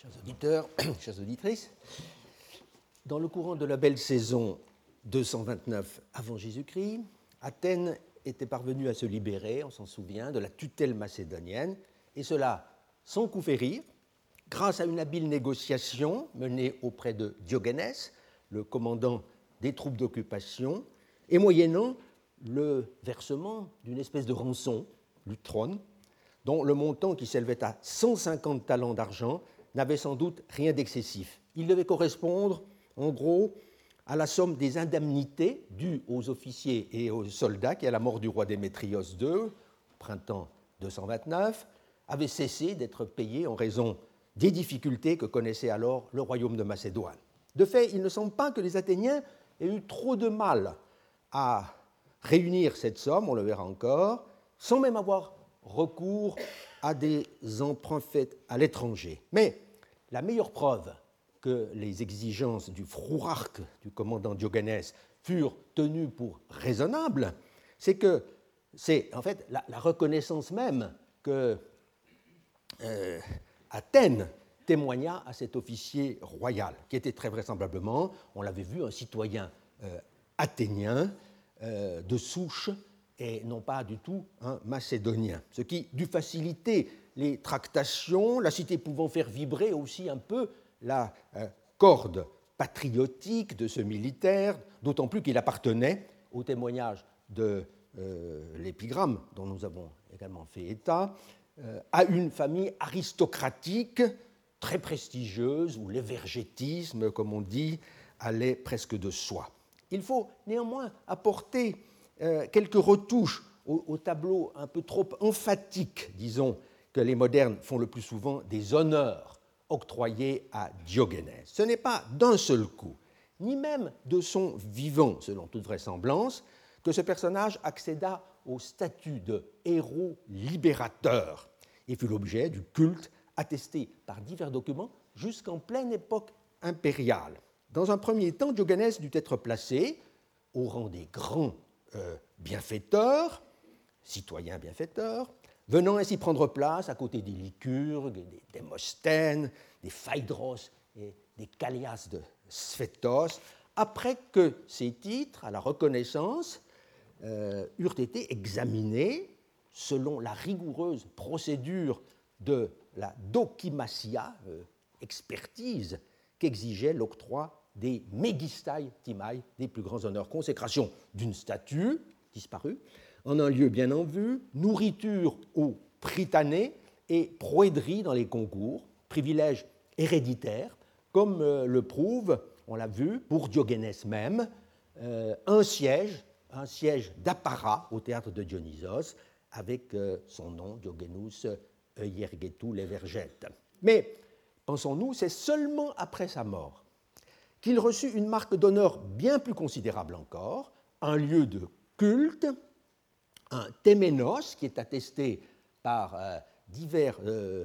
Chers auditeurs, chères auditrices, dans le courant de la belle saison 229 avant Jésus-Christ, Athènes était parvenue à se libérer, on s'en souvient, de la tutelle macédonienne, et cela sans coup férir, grâce à une habile négociation menée auprès de Diogénès, le commandant des troupes d'occupation, et moyennant le versement d'une espèce de rançon, l'utron, dont le montant qui s'élevait à 150 talents d'argent n'avait sans doute rien d'excessif. Il devait correspondre, en gros, à la somme des indemnités dues aux officiers et aux soldats qui, à la mort du roi Démétrios II, printemps 229, avaient cessé d'être payés en raison des difficultés que connaissait alors le royaume de Macédoine. De fait, il ne semble pas que les Athéniens aient eu trop de mal à réunir cette somme, on le verra encore, sans même avoir recours à des emprunts faits à l'étranger. Mais la meilleure preuve que les exigences du frourarque du commandant Diogénès furent tenues pour raisonnables, c'est que c'est en fait la reconnaissance même que Athènes témoigna à cet officier royal, qui était très vraisemblablement, on l'avait vu, un citoyen athénien de souche et non pas du tout un macédonien, ce qui dut faciliter les tractations, la cité pouvant faire vibrer aussi un peu la corde patriotique de ce militaire, d'autant plus qu'il appartenait, au témoignage de l'épigramme dont nous avons également fait état, à une famille aristocratique très prestigieuse, où l'évergétisme, comme on dit, allait presque de soi. Il faut néanmoins apporter quelques retouches au tableau un peu trop emphatique, disons, que les modernes font le plus souvent des honneurs octroyés à Diogénès. Ce n'est pas d'un seul coup, ni même de son vivant, selon toute vraisemblance, que ce personnage accéda au statut de héros libérateur et fut l'objet du culte attesté par divers documents jusqu'en pleine époque impériale. Dans un premier temps, Diogénès dut être placé au rang des grands bienfaiteurs, citoyens bienfaiteurs, venant ainsi prendre place à côté des Lycurgues, des Démosthènes, des Phaïdros et des Callias de Sphétos, après que ces titres à la reconnaissance eurent été examinés selon la rigoureuse procédure de la dokimasia, expertise, qu'exigeait l'octroi des megistai timai, des plus grands honneurs, consécration d'une statue disparue, en un lieu bien en vue, nourriture aux prytanée et proédrie dans les concours, privilège héréditaire, comme le prouve, on l'a vu, pour Diogénès même, un siège d'apparat au théâtre de Dionysos, avec son nom, Diogénous Euergetou l'Evergète. Mais, pensons-nous, c'est seulement après sa mort qu'il reçut une marque d'honneur bien plus considérable encore, un lieu de culte, un téménos qui est attesté par divers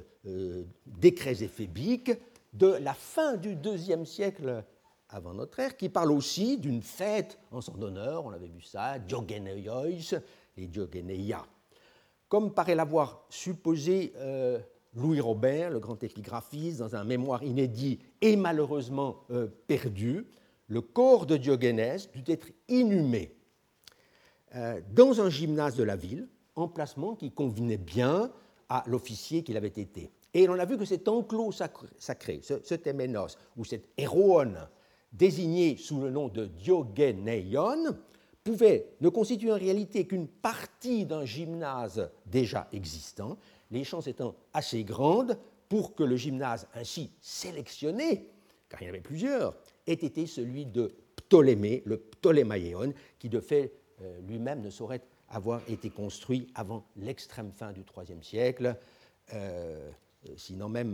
décrets éphébiques de la fin du IIe siècle avant notre ère, qui parle aussi d'une fête en son honneur, on avait vu ça, Diogénéiois et Diogénéia. Comme paraît l'avoir supposé Louis Robert, le grand épigraphiste, dans un mémoire inédit et malheureusement perdu, le corps de Diogénès dut être inhumé dans un gymnase de la ville, emplacement qui convenait bien à l'officier qu'il avait été. Et on a vu que cet enclos sacré, ce téménos, ou cet héroon, désigné sous le nom de Diogénéion, pouvait ne constituer en réalité qu'une partie d'un gymnase déjà existant, les chances étant assez grandes pour que le gymnase ainsi sélectionné, car il y en avait plusieurs, ait été celui de Ptolémée, le Ptolémaïon, qui de fait lui-même ne saurait avoir été construit avant l'extrême fin du IIIe siècle, sinon même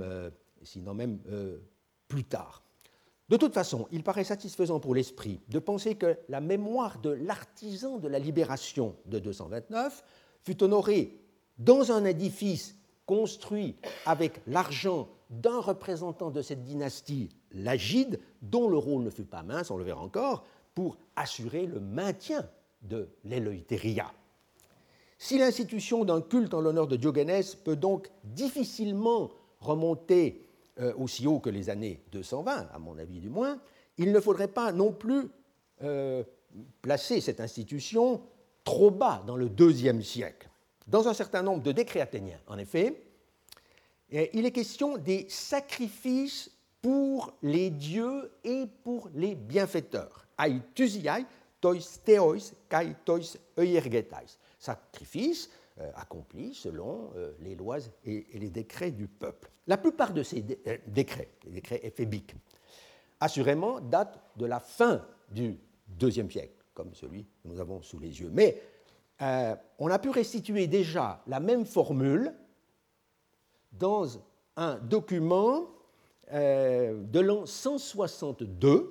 plus tard. De toute façon, il paraît satisfaisant pour l'esprit de penser que la mémoire de l'artisan de la libération de 229 fut honorée dans un édifice construit avec l'argent d'un représentant de cette dynastie, l'Agide, dont le rôle ne fut pas mince, on le verra encore, pour assurer le maintien de l'Éleutéria. Si l'institution d'un culte en l'honneur de Diogénès peut donc difficilement remonter aussi haut que les années 220, à mon avis du moins, il ne faudrait pas non plus placer cette institution trop bas dans le IIe siècle. Dans un certain nombre de décrets athéniens, en effet, il est question des sacrifices pour les dieux et pour les bienfaiteurs. Ai thusiai, tois theois, kai tois euergetais. Sacrifices accomplis selon les lois et les décrets du peuple. La plupart de ces décrets, les décrets éphébiques, assurément datent de la fin du IIe siècle, comme celui que nous avons sous les yeux. Mais on a pu restituer déjà la même formule dans un document de l'an 162,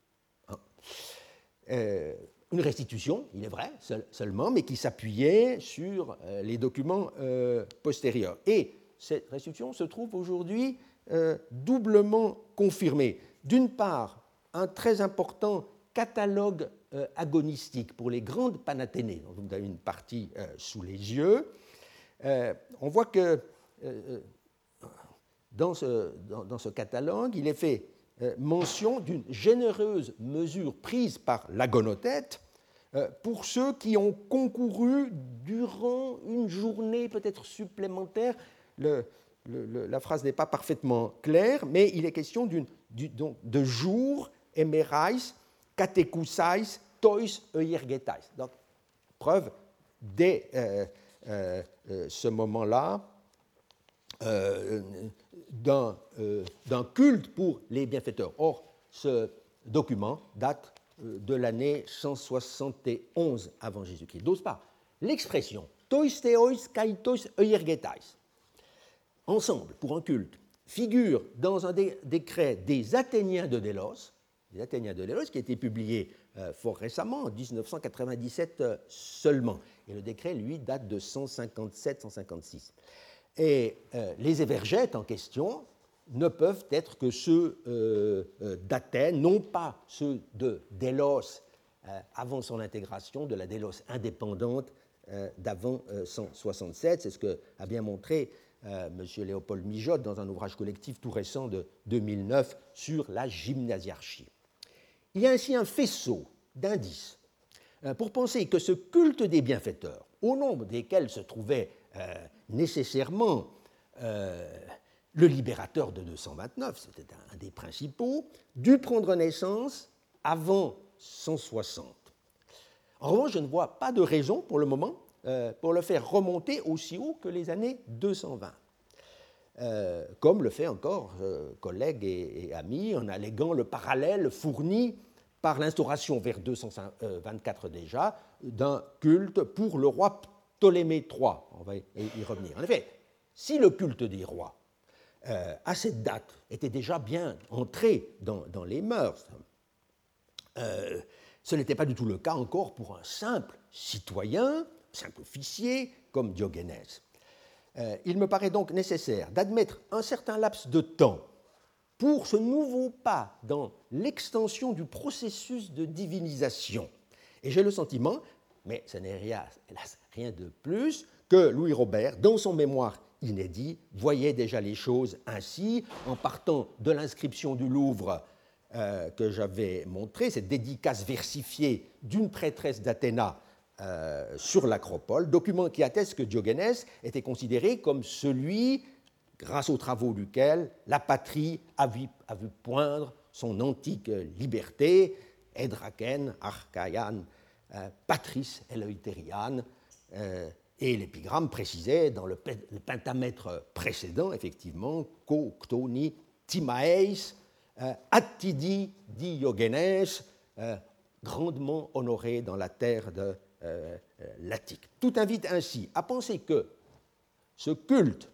une restitution, il est vrai, seulement, mais qui s'appuyait sur les documents postérieurs. Et cette restitution se trouve aujourd'hui doublement confirmée. D'une part, un très important catalogue agonistique pour les grandes panathénées, dont vous avez une partie sous les yeux. On voit que dans ce catalogue, il est fait mention d'une généreuse mesure prise par l'agonothète pour ceux qui ont concouru durant une journée peut-être supplémentaire. La phrase n'est pas parfaitement claire, mais il est question de jours, emerais, catechousais, tois euergetais. Donc, preuve dès ce moment-là d'un culte pour les bienfaiteurs. Or, ce document date de l'année 171 avant Jésus-Christ. D'autre part, l'expression tois theois kai tois euergetais, ensemble pour un culte, figure dans un décret des Athéniens de Délos, qui a été publié fort récemment, en 1997 seulement. Et le décret, lui, date de 157-156. Et les évergètes en question ne peuvent être que ceux d'Athènes, non pas ceux de Délos avant son intégration, de la Délos indépendante d'avant 167. C'est ce qu'a bien montré M. Léopold Mijotte dans un ouvrage collectif tout récent de 2009 sur la gymnasiarchie. Il y a ainsi un faisceau d'indices pour penser que ce culte des bienfaiteurs, au nombre desquels se trouvait nécessairement le libérateur de 229, c'était un des principaux, dut prendre naissance avant 160. En revanche, je ne vois pas de raison pour le moment pour le faire remonter aussi haut que les années 220, comme le fait encore collègue et ami en alléguant le parallèle fourni par l'instauration vers 224 déjà d'un culte pour le roi Ptolémée III. On va y revenir. En effet, si le culte des rois, à cette date, était déjà bien entré dans les mœurs, ce n'était pas du tout le cas encore pour un simple citoyen, simple officier, comme Diogénès. Il me paraît donc nécessaire d'admettre un certain laps de temps pour ce nouveau pas dans l'extension du processus de divinisation. Et j'ai le sentiment, mais ce n'est hélas rien de plus, que Louis Robert, dans son mémoire inédit, voyait déjà les choses ainsi, en partant de l'inscription du Louvre que j'avais montrée, cette dédicace versifiée d'une prêtresse d'Athéna sur l'Acropole, document qui atteste que Diogénès était considéré comme celui grâce aux travaux duquel la patrie a vu poindre son antique liberté, Edraken, Archaian, Patris Eleutherian, et l'épigramme précisait dans le pentamètre précédent, effectivement, Ko Ktoni Timaeis Attidi Diogénès, grandement honoré dans la terre de l'Attique. Tout invite ainsi à penser que ce culte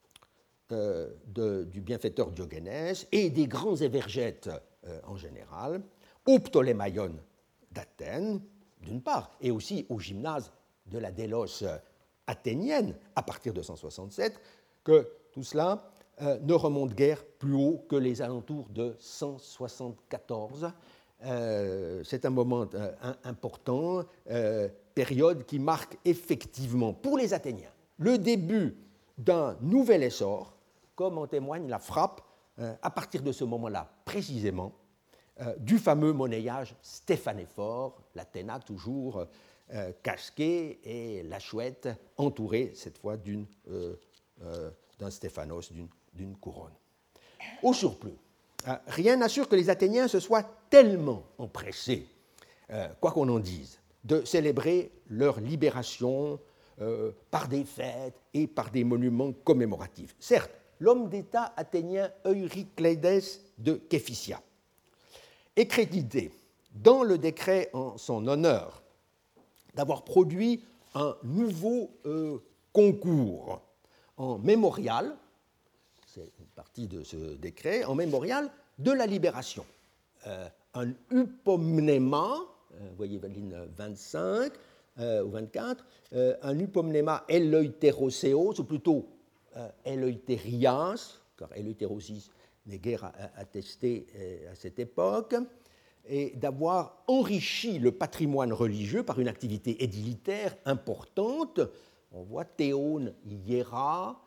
du bienfaiteur Diogénès et des grands évergètes en général, au Ptolémaïon d'Athènes, d'une part, et aussi au gymnase de la Délos athénienne à partir de 167, que tout cela ne remonte guère plus haut que les alentours de 174. C'est un moment important, période qui marque effectivement pour les Athéniens le début d'un nouvel essor, comme en témoigne la frappe à partir de ce moment-là précisément, du fameux monnayage stéphanéphore, l'Athéna toujours casquée et la chouette entourée cette fois d'un stéphanos, d'une couronne. Au surplus, rien n'assure que les Athéniens se soient tellement empressés, quoi qu'on en dise, de célébrer leur libération par des fêtes et par des monuments commémoratifs. Certes, l'homme d'État athénien Eurykleides de Képhysia est crédité dans le décret en son honneur d'avoir produit un nouveau concours en mémorial, c'est une partie de ce décret, en mémorial de la libération. Un upomnéma, vous voyez ligne 25 ou 24, un upomnéma eleutéroséos, ou plutôt eleuthérias, car eleutérosis n'est guère attesté à cette époque, et d'avoir enrichi le patrimoine religieux par une activité édilitaire importante. On voit Théone Hiera,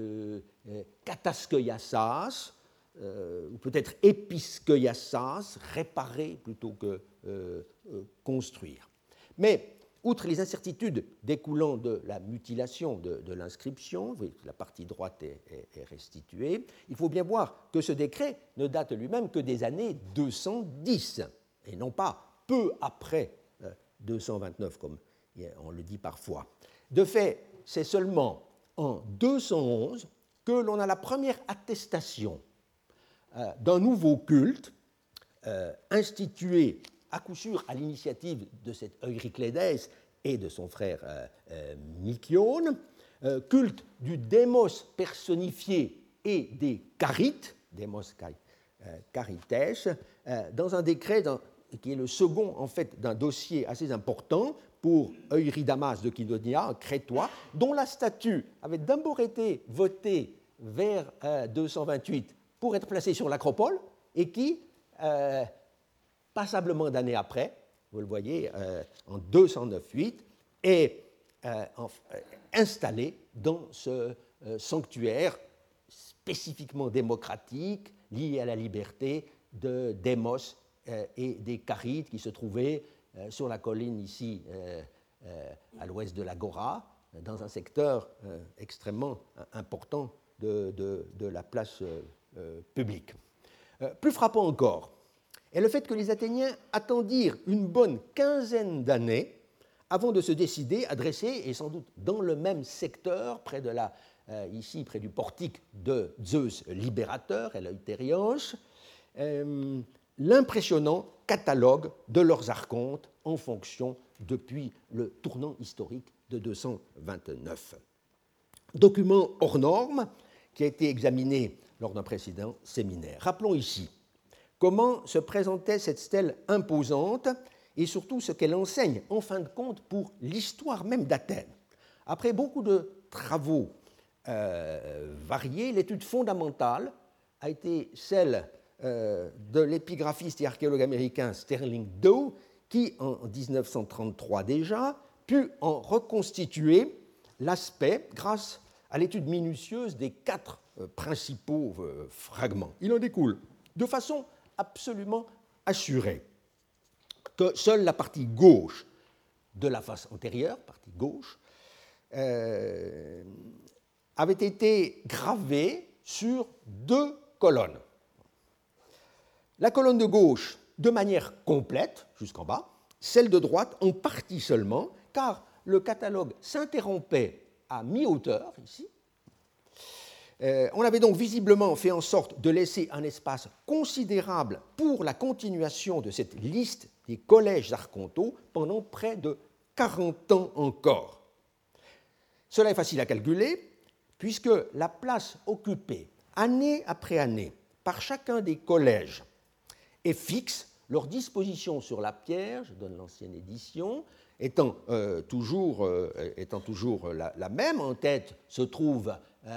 Kataskeuiassas, ou peut-être Episkeuiassas, réparer plutôt que construire. Mais, outre les incertitudes découlant de la mutilation de l'inscription, vous voyez que la partie droite est restituée, il faut bien voir que ce décret ne date lui-même que des années 210, et non pas peu après 229, comme on le dit parfois. De fait, c'est seulement en 211 que l'on a la première attestation d'un nouveau culte institué à coup sûr à l'initiative de cet Eurykleides et de son frère Mykione, culte du démos personnifié et des charites, démos charites, dans un décret qui est le second en fait d'un dossier assez important pour Eurydamas de Kydonia, un crétois, dont la statue avait d'abord été votée vers 228 pour être placée sur l'acropole et qui, passablement d'années après, vous le voyez, en 209-8, est installée dans ce sanctuaire spécifiquement démocratique lié à la liberté de Démos et des Charites qui se trouvaient sur la colline ici à l'ouest de l'Agora, dans un secteur extrêmement important de la place publique. Plus frappant encore est le fait que les Athéniens attendirent une bonne quinzaine d'années avant de se décider à dresser, et sans doute dans le même secteur, ici près du portique de Zeus libérateur, Eleuthérios, l'impressionnant catalogue de leurs archontes en fonction depuis le tournant historique de 229. Document hors norme qui a été examiné lors d'un précédent séminaire. Rappelons ici comment se présentait cette stèle imposante et surtout ce qu'elle enseigne en fin de compte pour l'histoire même d'Athènes. Après beaucoup de travaux variés, l'étude fondamentale a été celle de l'épigraphiste et archéologue américain Sterling Dow, qui, en 1933 déjà, put en reconstituer l'aspect grâce à l'étude minutieuse des 4 principaux fragments. Il en découle de façon absolument assurée que seule la partie gauche de la face antérieure, partie gauche, avait été gravée sur 2 colonnes. La colonne de gauche de manière complète, jusqu'en bas, celle de droite en partie seulement, car le catalogue s'interrompait à mi-hauteur, ici. On avait donc visiblement fait en sorte de laisser un espace considérable pour la continuation de cette liste des collèges archontaux pendant près de 40 ans encore. Cela est facile à calculer, puisque la place occupée année après année par chacun des collèges est fixe, leur disposition sur la pierre, je donne l'ancienne édition, étant toujours la même. En tête se trouve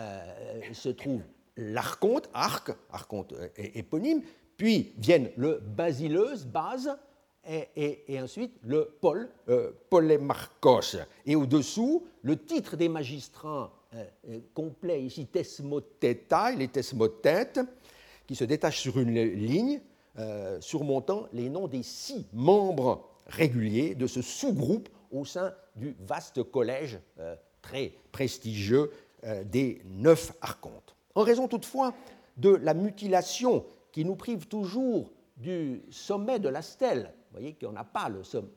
l'archonte, archonte éponyme, puis viennent le basileus, base, et ensuite le polémarchos. Et au-dessous, le titre des magistrats complet, ici, thesmothetai, les thesmothètes, qui se détache sur une ligne surmontant les noms des 6 membres réguliers de ce sous-groupe au sein du vaste collège très prestigieux des 9 archontes. En raison toutefois de la mutilation qui nous prive toujours du sommet de la stèle, vous voyez qu'on n'a pas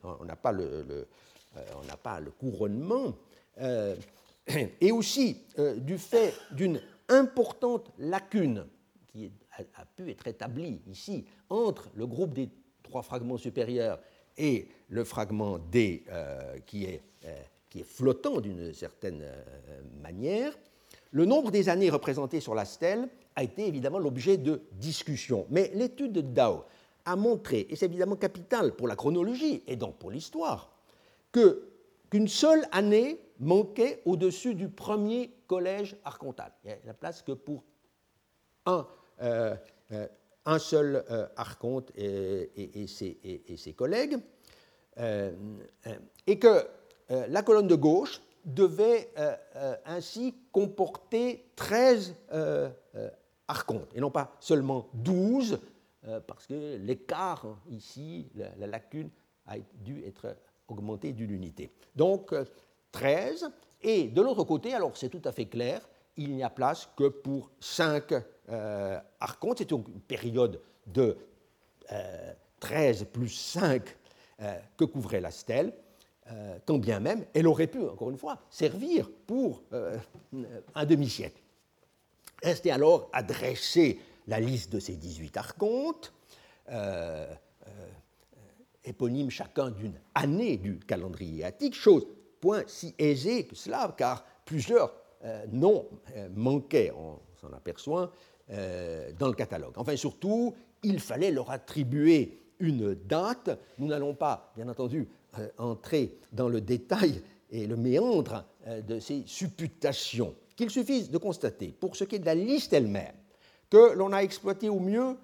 le couronnement, et aussi du fait d'une importante lacune qui a pu être établie ici entre le groupe des 3 fragments supérieurs et le fragment D qui est flottant d'une certaine manière, le nombre des années représentées sur la stèle a été évidemment l'objet de discussions. Mais l'étude de Dao a montré, et c'est évidemment capital pour la chronologie et donc pour l'histoire, qu'une seule année manquait au-dessus du premier collège archontal. Il n'y a la place que pour un seul archonte et ses collègues, et que la colonne de gauche devait ainsi comporter 13 archontes, et non pas seulement 12, parce que l'écart ici, la lacune, a dû être augmenté d'une unité. Donc 13, et de l'autre côté, alors c'est tout à fait clair, il n'y a place que pour 5 archontes. C'est donc une période de 13 plus 5 que couvrait la stèle, quand bien même elle aurait pu, encore une fois, servir pour un demi-siècle. Restait alors à dresser la liste de ces 18 archontes, éponymes chacun d'une année du calendrier attique, chose point si aisée que cela, car plusieurs noms manquaient, on s'en aperçoit, dans le catalogue. Enfin, surtout, il fallait leur attribuer une date. Nous n'allons pas, bien entendu, entrer dans le détail et le méandre de ces supputations, qu'il suffise de constater, pour ce qui est de la liste elle-même, que l'on a exploité au mieux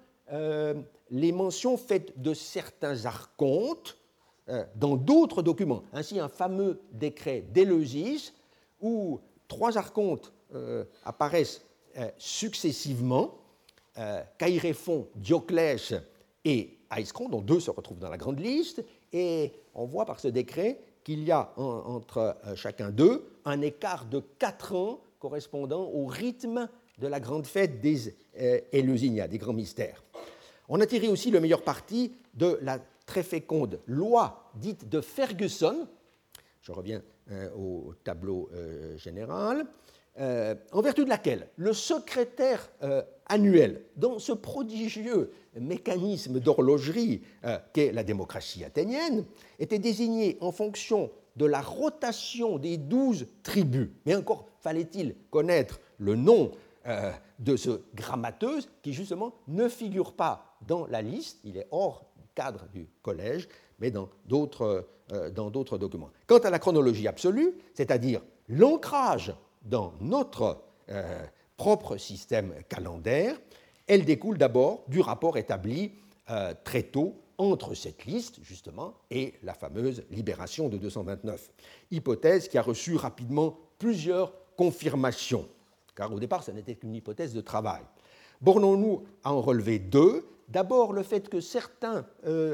les mentions faites de certains archontes dans d'autres documents. Ainsi, un fameux décret d'Éleusis, où 3 archontes apparaissent successivement, Caïréphon, Dioclès et Aïscron, dont 2 se retrouvent dans la grande liste, et on voit par ce décret qu'il y a entre chacun d'eux un écart de 4 ans correspondant au rythme de la grande fête des Éleusinia, des grands mystères. On a tiré aussi le meilleur parti de la très féconde loi dite de Ferguson, je reviens au tableau général, en vertu de laquelle le secrétaire annuel, dans ce prodigieux mécanisme d'horlogerie qu'est la démocratie athénienne, était désigné en fonction de la rotation des 12 tribus. Mais encore fallait-il connaître le nom de ce grammateuse qui, justement, ne figure pas dans la liste, il est hors cadre du collège, mais dans d'autres documents. Quant à la chronologie absolue, c'est-à-dire l'ancrage dans notre propre système calendaire, elle découle d'abord du rapport établi très tôt entre cette liste, justement, et la fameuse libération de 229. Hypothèse qui a reçu rapidement plusieurs confirmations, car au départ, ce n'était qu'une hypothèse de travail. Bornons-nous à en relever 2. D'abord, le fait que certains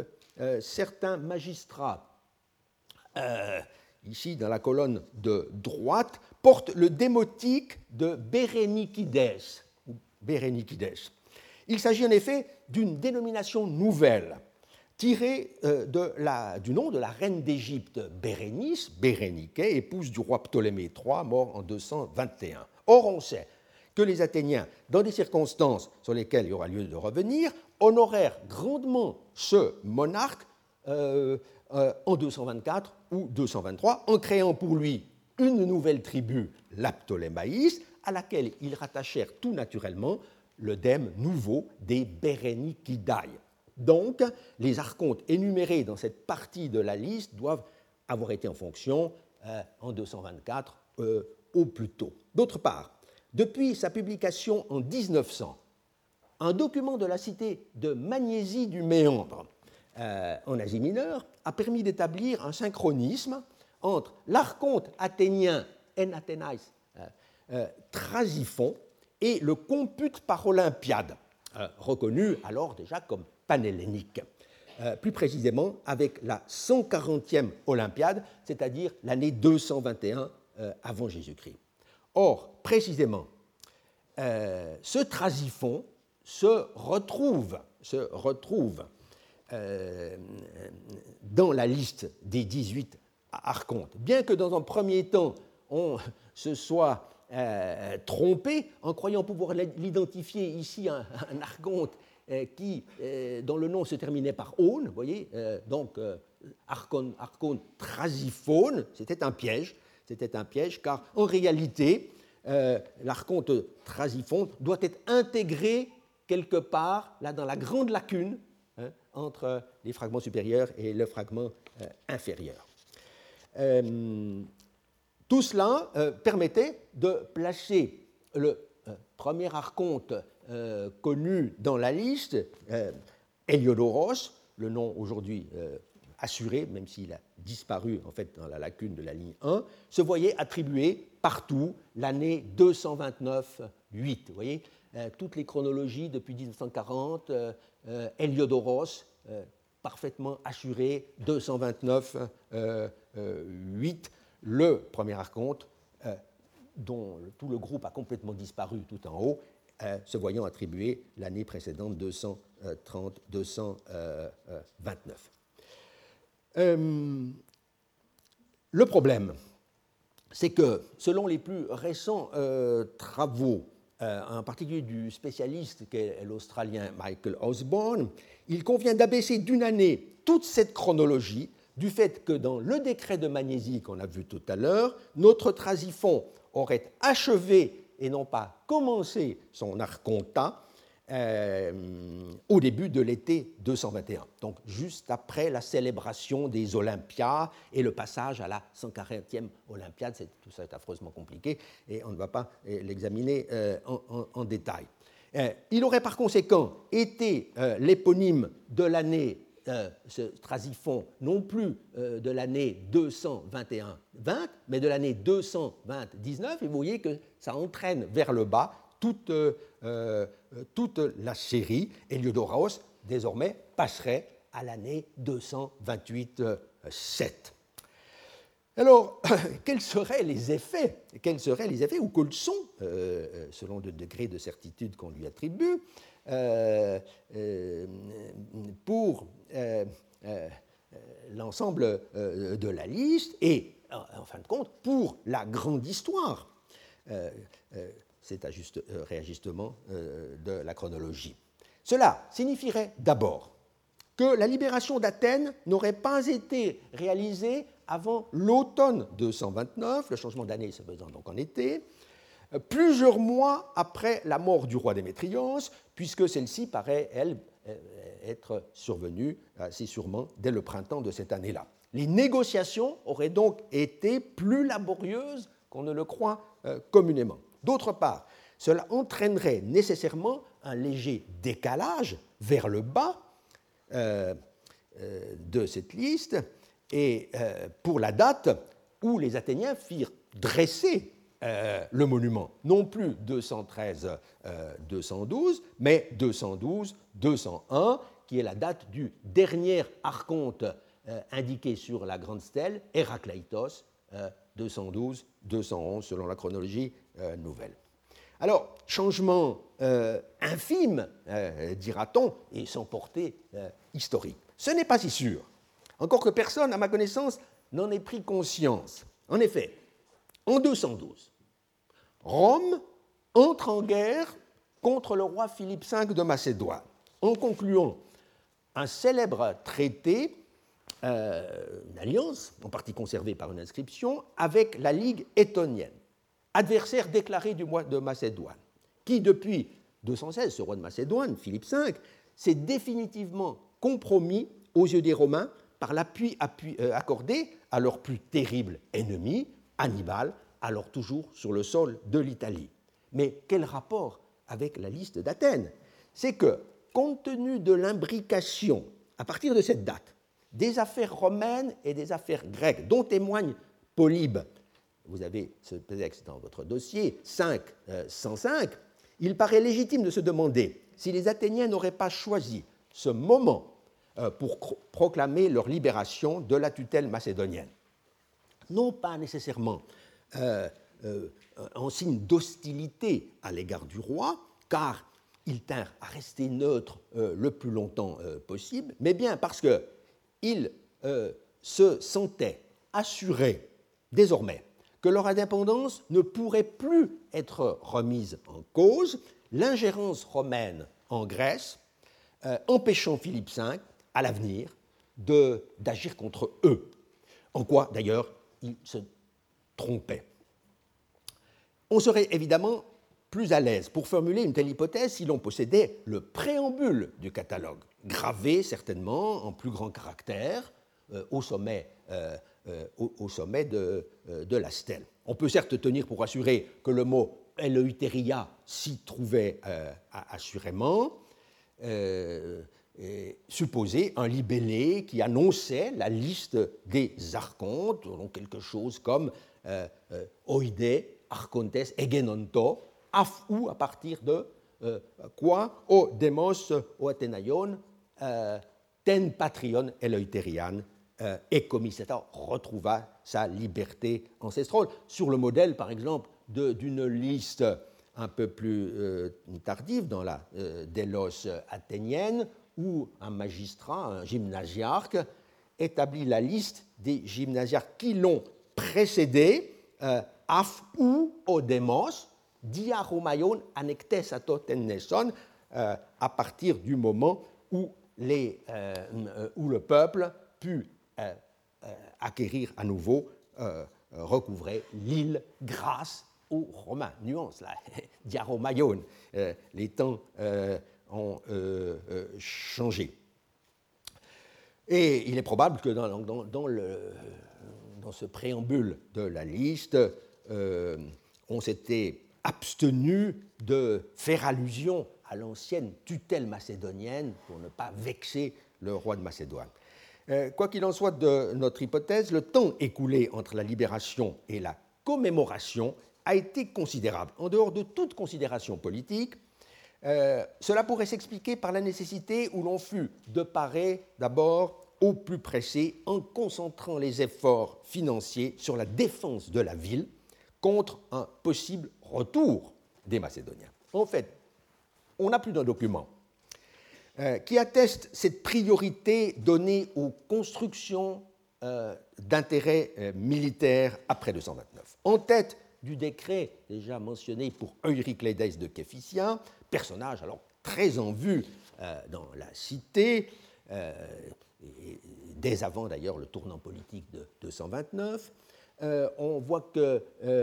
magistrats, ici dans la colonne de droite, portent le démotique de Bérénikides. Il s'agit en effet d'une dénomination nouvelle, tirée du nom de la reine d'Égypte Bérénice, Béréniké, épouse du roi Ptolémée III, mort en 221. Or, on sait que les Athéniens, dans des circonstances sur lesquelles il y aura lieu de revenir, honorèrent grandement ce monarque en 224 ou 223, en créant pour lui une nouvelle tribu, la Ptolémaïs, à laquelle ils rattachèrent tout naturellement le dème nouveau des Bérénikidae. Donc, les archontes énumérés dans cette partie de la liste doivent avoir été en fonction en 224 au plus tôt. D'autre part, depuis sa publication en 1900, un document de la cité de Magnésie du Méandre en Asie mineure a permis d'établir un synchronisme entre l'archonte athénien En Athénaïs Trasiphon et le compute par Olympiade, reconnue alors déjà comme panhellénique. Plus précisément avec la 140e Olympiade, c'est-à-dire l'année 221 avant Jésus-Christ. Or, précisément, ce Trasiphon se retrouve dans la liste des 18 archontes. Bien que dans un premier temps, on se soit trompé en croyant pouvoir l'identifier ici un archonte dont le nom se terminait par «on», vous voyez, donc archonte Trasiphone, c'était un piège, car en réalité, l'archonte Trasiphone doit être intégré quelque part là dans la grande lacune entre les fragments supérieurs et le fragment inférieur. Tout cela permettait de placer le premier archonte connu dans la liste, Héliodoros, le nom aujourd'hui assuré, même s'il a disparu en fait dans la lacune de la ligne 1, se voyait attribuer partout l'année 229-8. Vous voyez, toutes les chronologies depuis 1940, Héliodoros, parfaitement assuré, 229-8, le premier archonte, dont tout le groupe a complètement disparu tout en haut, se voyant attribuer l'année précédente 230-229. Le problème, c'est que selon les plus récents travaux, en particulier du spécialiste qu'est l'Australien Michael Osborne, il convient d'abaisser d'une année toute cette chronologie du fait que dans le décret de Magnésie qu'on a vu tout à l'heure, notre Trasiphon aurait achevé et non pas commencé son archontat au début de l'été 221, donc juste après la célébration des Olympiades et le passage à la 140e Olympiade. Tout ça est affreusement compliqué et on ne va pas l'examiner en détail. Il aurait par conséquent été l'éponyme de l'année, ce Trasiphon, non plus de l'année 221-20, mais de l'année 220-19, et vous voyez que ça entraîne vers le bas toute la série. Héliodoros, désormais, passerait à l'année 228-7. Alors, quels seraient les effets, ou quels sont, selon le degré de certitude qu'on lui attribue, pour l'ensemble de la liste et, en fin de compte, pour la grande histoire, cet réajustement de la chronologie. Cela signifierait d'abord que la libération d'Athènes n'aurait pas été réalisée avant l'automne 229, le changement d'année se faisant donc en été, plusieurs mois après la mort du roi Démétrios, puisque celle-ci paraît, elle, être survenue assez sûrement dès le printemps de cette année-là. Les négociations auraient donc été plus laborieuses qu'on ne le croit communément. D'autre part, cela entraînerait nécessairement un léger décalage vers le bas de cette liste et pour la date où les Athéniens firent dresser le monument, non plus 213-212, mais 212-201, qui est la date du dernier archonte indiqué sur la grande stèle, Hérakleitos, 212-211, selon la chronologie nouvelle. Alors, changement infime, dira-t-on, et sans portée historique. Ce n'est pas si sûr, encore que personne, à ma connaissance, n'en ait pris conscience. En effet, en 212, Rome entre en guerre contre le roi Philippe V de Macédoine, en concluant un célèbre traité, une alliance, en partie conservée par une inscription, avec la Ligue étonienne, adversaire déclaré du roi de Macédoine, qui, depuis 216, ce roi de Macédoine, Philippe V, s'est définitivement compromis aux yeux des Romains par l'appui accordé à leur plus terrible ennemi, Hannibal, alors toujours sur le sol de l'Italie. Mais quel rapport avec la liste d'Athènes? C'est que, compte tenu de l'imbrication, à partir de cette date, des affaires romaines et des affaires grecques, dont témoigne Polybe, vous avez ce texte dans votre dossier, 5.105, il paraît légitime de se demander si les Athéniens n'auraient pas choisi ce moment pour proclamer leur libération de la tutelle macédonienne. Non pas nécessairement en signe d'hostilité à l'égard du roi, car ils tinrent à rester neutres le plus longtemps possible, mais bien parce qu'ils se sentaient assurés désormais que leur indépendance ne pourrait plus être remise en cause, l'ingérence romaine en Grèce empêchant Philippe V, à l'avenir, d'agir contre eux, en quoi d'ailleurs il se trompait. On serait évidemment plus à l'aise pour formuler une telle hypothèse si l'on possédait le préambule du catalogue, gravé certainement en plus grand caractère au sommet de la stèle. On peut certes tenir pour assurer que le mot Eleutheria s'y trouvait assurément, supposer un libellé qui annonçait la liste des archontes, donc quelque chose comme oide, archontes, egenonto, ou à partir de quoi o demos o athénaion ten patrion eleutherian et commissata retrouva sa liberté ancestrale, sur le modèle par exemple d'une liste un peu plus tardive dans la Délos athénienne, où un magistrat, un gymnasiarque, établit la liste des gymnasiarques qui l'ont précédé, af ou odemos, diaromaion anectesato tenneson, à partir du moment où le peuple put acquérir à nouveau, recouvrer l'île grâce aux Romains. Nuance là, diaromaion, les temps ont changé. Et il est probable que dans ce préambule de la liste, on s'était abstenu de faire allusion à l'ancienne tutelle macédonienne pour ne pas vexer le roi de Macédoine. Quoi qu'il en soit de notre hypothèse, le temps écoulé entre la libération et la commémoration a été considérable. En dehors de toute considération politique, cela pourrait s'expliquer par la nécessité où l'on fut de parer d'abord au plus pressé en concentrant les efforts financiers sur la défense de la ville contre un possible retour des Macédoniens. En fait, on n'a plus d'un document qui atteste cette priorité donnée aux constructions d'intérêt militaire après 229. En tête du décret déjà mentionné pour Euryclédès de Képhysia, personnage alors très en vue dans la cité, et dès avant d'ailleurs le tournant politique de 229, on voit que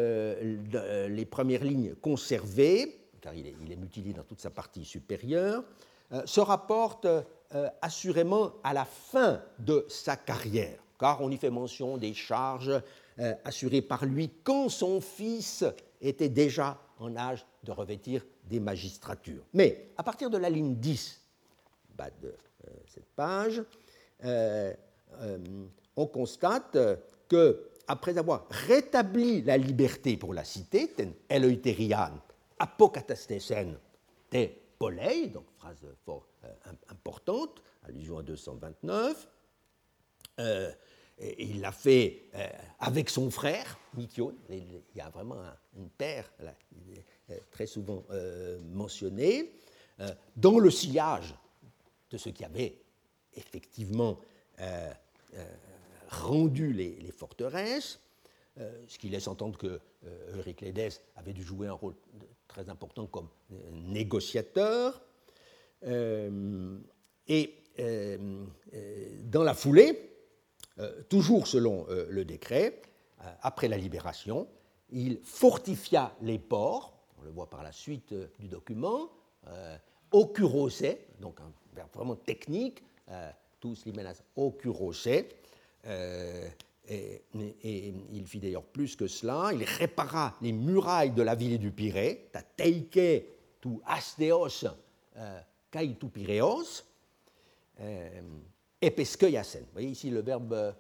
les premières lignes conservées, car il est mutilé dans toute sa partie supérieure, se rapportent assurément à la fin de sa carrière, car on y fait mention des charges assurées par lui quand son fils était déjà en âge de revêtir des magistratures. Mais à partir de la ligne 10, bas de cette page, on constate que, après avoir rétabli la liberté pour la cité, ten eleutherian apokatastesen te polei, donc phrase fort importante, allusion à 229, et il l'a fait avec son frère, Nikion. Il y a vraiment une paire là, très souvent mentionnée, dans le sillage de ce qui avait effectivement rendu les forteresses, ce qui laisse entendre que Euryclédès avait dû jouer un rôle très important comme négociateur. Et dans la foulée, toujours selon le décret, après la libération, il fortifia les ports, on le voit par la suite du document, okurose, donc un verbe vraiment technique, tous limenas okurose, et il fit d'ailleurs plus que cela, il répara les murailles de la ville et du Pirée, ta teike tu astéos kai tu Piréos, episkeiasen. Vous voyez ici le verbe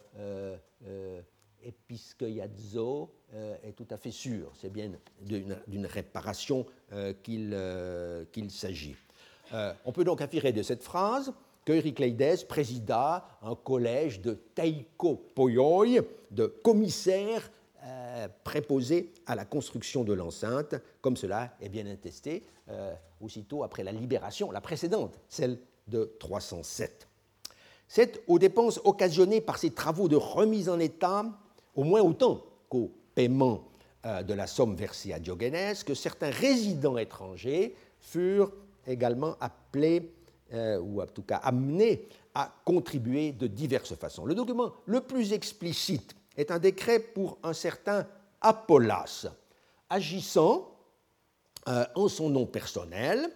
episkeiazo est tout à fait sûr, c'est bien d'une réparation qu'il s'agit. On peut donc affirmer de cette phrase que Eurykleides présida un collège de teikopoioi, de commissaires préposés à la construction de l'enceinte, comme cela est bien attesté aussitôt après la libération, la précédente, celle de 307. C'est aux dépenses occasionnées par ces travaux de remise en état, au moins autant qu'au paiement de la somme versée à Diogénès, que certains résidents étrangers furent également appelés, ou en tout cas amenés, à contribuer de diverses façons. Le document le plus explicite est un décret pour un certain Apollas, agissant en son nom personnel,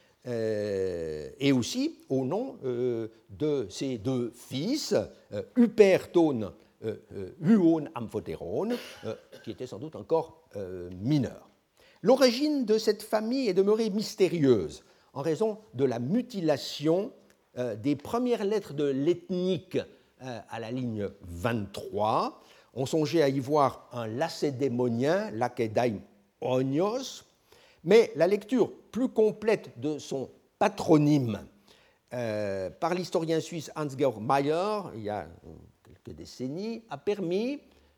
et aussi au nom de ses deux fils, Huperton Huon Amphotéron, qui était sans doute encore mineur. L'origine de cette famille est demeurée mystérieuse en raison de la mutilation des premières lettres de l'ethnique à la ligne 23. On songeait à y voir un lacédémonien, Lacedaim Onios, mais la lecture plus complète de son patronyme par l'historien suisse Hans-Georg Mayer, il y a quelques décennies, a permis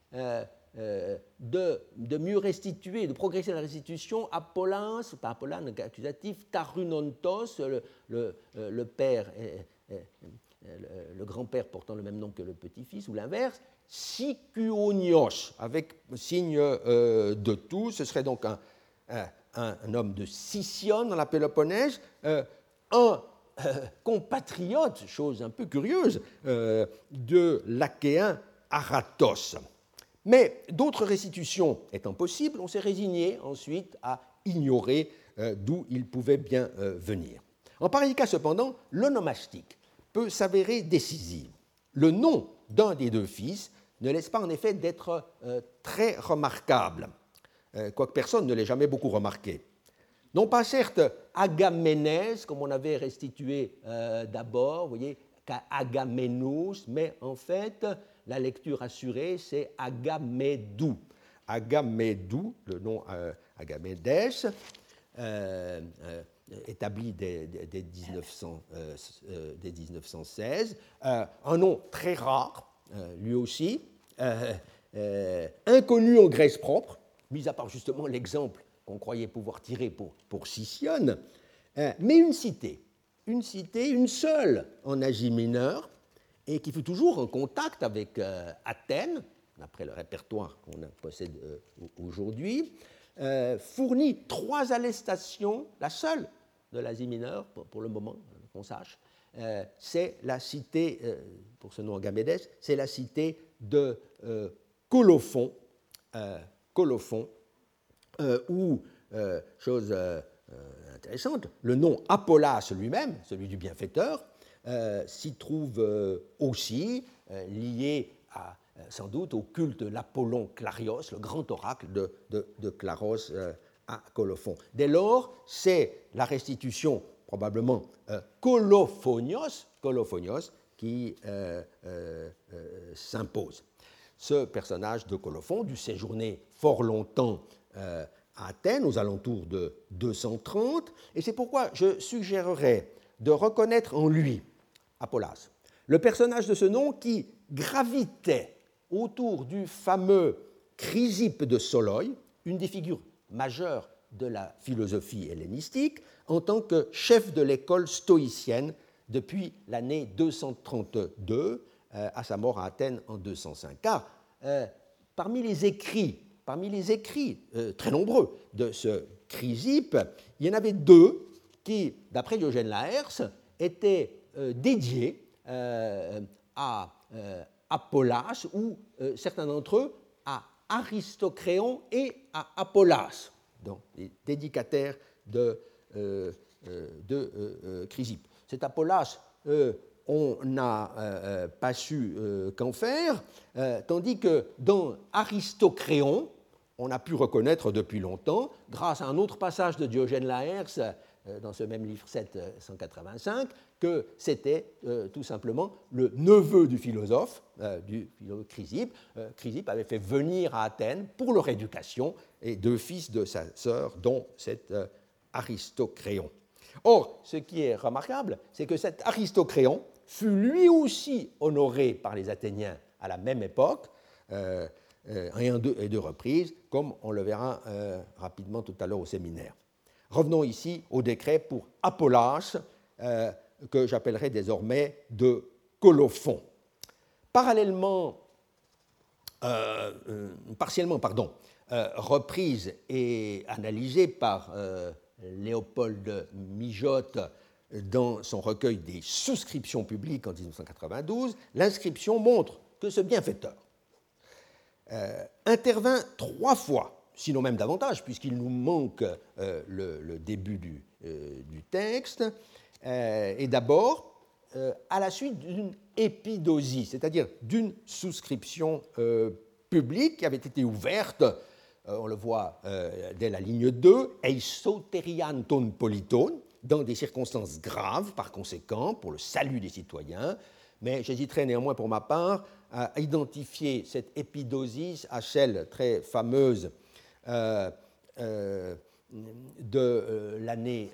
de mieux restituer, de progresser dans la restitution Apollins, pas Apollan, accusatif, Tarunontos, le père, le grand-père portant le même nom que le petit-fils, ou l'inverse, Sicuonios, avec signe de tout. Ce serait donc un homme de Sicyone dans la Péloponnèse, un compatriote, chose un peu curieuse, de l'Achéen Aratos. Mais d'autres restitutions étant possibles, on s'est résigné ensuite à ignorer d'où il pouvait bien venir. En pareil cas, cependant, l'onomastique peut s'avérer décisive. Le nom d'un des deux fils ne laisse pas en effet d'être très remarquable, quoique personne ne l'ait jamais beaucoup remarqué. Non pas certes Agamenès, comme on avait restitué d'abord, vous voyez, qu'Agamenous, mais en fait, la lecture assurée, c'est Agamedou. Agamedou, le nom Agamédès, établi dès 1916, un nom très rare, lui aussi, inconnu en Grèce propre, mis à part justement l'exemple qu'on croyait pouvoir tirer pour Sicyone, mais une cité, une seule en Asie mineure, et qui fut toujours en contact avec Athènes, d'après le répertoire qu'on possède aujourd'hui, fournit 3 attestations, la seule de l'Asie mineure, pour le moment, qu'on sache, c'est la cité, pour ce nom Agamédès, c'est la cité de Colophon, où, chose intéressante, le nom Apollas lui-même, celui du bienfaiteur, s'y trouve aussi lié sans doute au culte de l'Apollon Clarios, le grand oracle de Claros à Colophon. Dès lors, c'est la restitution probablement Colophonios qui s'impose. Ce personnage de Colophon dut séjourner fort longtemps à Athènes, aux alentours de 230, et c'est pourquoi je suggérerais de reconnaître en lui, Apollas, le personnage de ce nom qui gravitait autour du fameux Chrysippe de Soloï, une des figures majeures de la philosophie hellénistique, en tant que chef de l'école stoïcienne depuis l'année 232, à sa mort à Athènes en 205. Car parmi les écrits très nombreux de ce Chrysippe, il y en avait 2 qui, d'après Diogène Laërce, étaient dédiés à Apollas, ou certains d'entre eux à Aristocréon et à Apollas, donc les dédicataires de Chrysippe. Cet Apollas, on n'a pas su qu'en faire, tandis que dans Aristocréon, on a pu reconnaître depuis longtemps, grâce à un autre passage de Diogène Laërce, dans ce même livre 7, 185, que c'était tout simplement le neveu du philosophe Chrysippe. Chrysippe avait fait venir à Athènes pour leur éducation et 2 fils de sa sœur, dont cet Aristocréon. Or, ce qui est remarquable, c'est que cet Aristocréon fut lui aussi honoré par les Athéniens à la même époque, et deux reprises, comme on le verra rapidement tout à l'heure au séminaire. Revenons ici au décret pour Apollas, que j'appellerai désormais de Colophon. Partiellement, reprise et analysée par Léopold Mijotte dans son recueil des souscriptions publiques en 1992, l'inscription montre que ce bienfaiteur intervint 3 fois, sinon même davantage, puisqu'il nous manque le début du texte, et d'abord à la suite d'une épidosie, c'est-à-dire d'une souscription publique qui avait été ouverte, on le voit dès la ligne 2, eisoterian ton politon, dans des circonstances graves, par conséquent, pour le salut des citoyens, mais j'hésiterai néanmoins pour ma part à identifier cette épidosis à celle très fameuse de l'année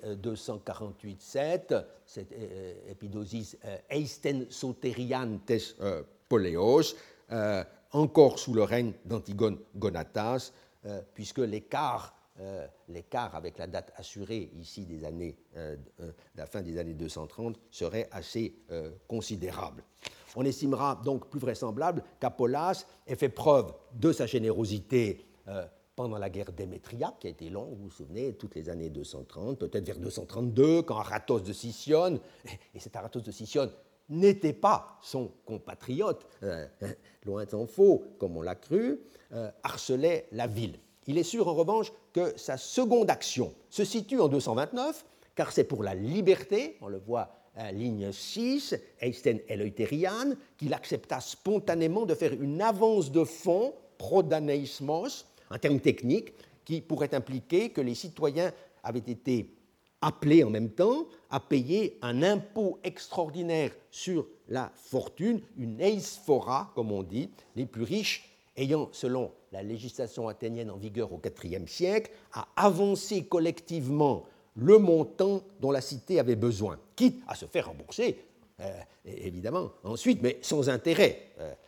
248-7, cette épidosis eisten soterian tes poleos, encore sous le règne d'Antigone Gonatas, puisque l'écart avec la date assurée ici des années, la fin des années 230 serait assez considérable. On estimera donc plus vraisemblable qu'Apollas ait fait preuve de sa générosité pendant la guerre d'Émétria, qui a été longue, vous vous souvenez, toutes les années 230, peut-être vers 232, quand Aratos de Sicyone, et cet Aratos de Sicyone n'était pas son compatriote, loin s'en faut, comme on l'a cru, harcelait la ville. Il est sûr, en revanche, que sa seconde action se situe en 229, car c'est pour la liberté, on le voit à ligne 6, Eisten Eleutherian, qu'il accepta spontanément de faire une avance de fonds, prodaneismos, un terme technique qui pourrait impliquer que les citoyens avaient été appelés en même temps à payer un impôt extraordinaire sur la fortune, une eisphora, comme on dit, les plus riches ayant, selon la législation athénienne en vigueur au IVe siècle, à avancer collectivement le montant dont la cité avait besoin, quitte à se faire rembourser, évidemment, ensuite, mais sans intérêt,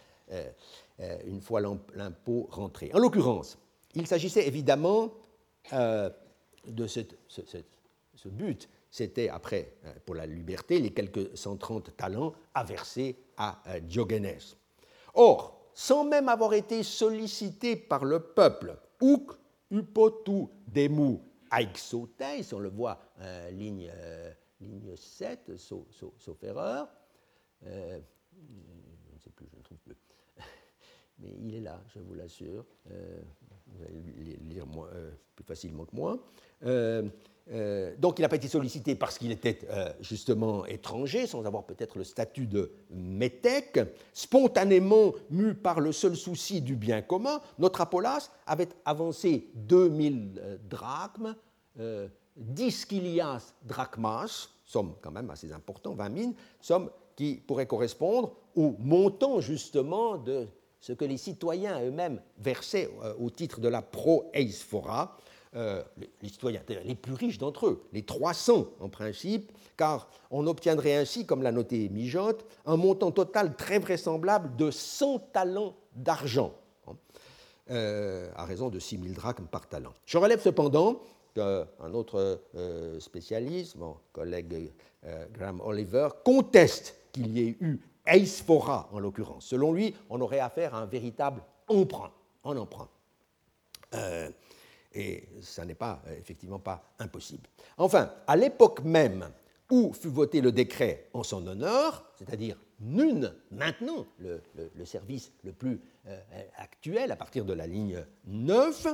une fois l'impôt rentré. En l'occurrence, il s'agissait évidemment de ce but, c'était après, pour la liberté, les quelques 130 talents à verser à Diogénès. Or, sans même avoir été sollicité par le peuple, uk upotu demu aixoteis, on le voit ligne 7, sauf erreur, je ne sais plus, je ne trouve plus, mais il est là, je vous l'assure, vous allez le lire plus facilement que moi. Donc il n'a pas été sollicité parce qu'il était justement étranger, sans avoir peut-être le statut de métèque. Spontanément mu par le seul souci du bien commun, notre Apollas avait avancé 2000 drachmes, 10 kilias drachmas, somme quand même assez importante, 20 000, somme qui pourrait correspondre au montant justement de ce que les citoyens eux-mêmes versaient au titre de la pro-eisphora, les citoyens les plus riches d'entre eux, les 300 en principe, car on obtiendrait ainsi, comme l'a noté Mijotte, un montant total très vraisemblable de 100 talents d'argent, à raison de 6 000 drachmes par talent. Je relève cependant qu'un autre spécialiste, mon collègue Graham Oliver, conteste qu'il y ait eu eisphora en l'occurrence. Selon lui, on aurait affaire à un véritable emprunt, en emprunt. Et ça n'est pas, effectivement pas impossible. Enfin, à l'époque même où fut voté le décret en son honneur, c'est-à-dire NUN, maintenant, le service le plus actuel, à partir de la ligne 9,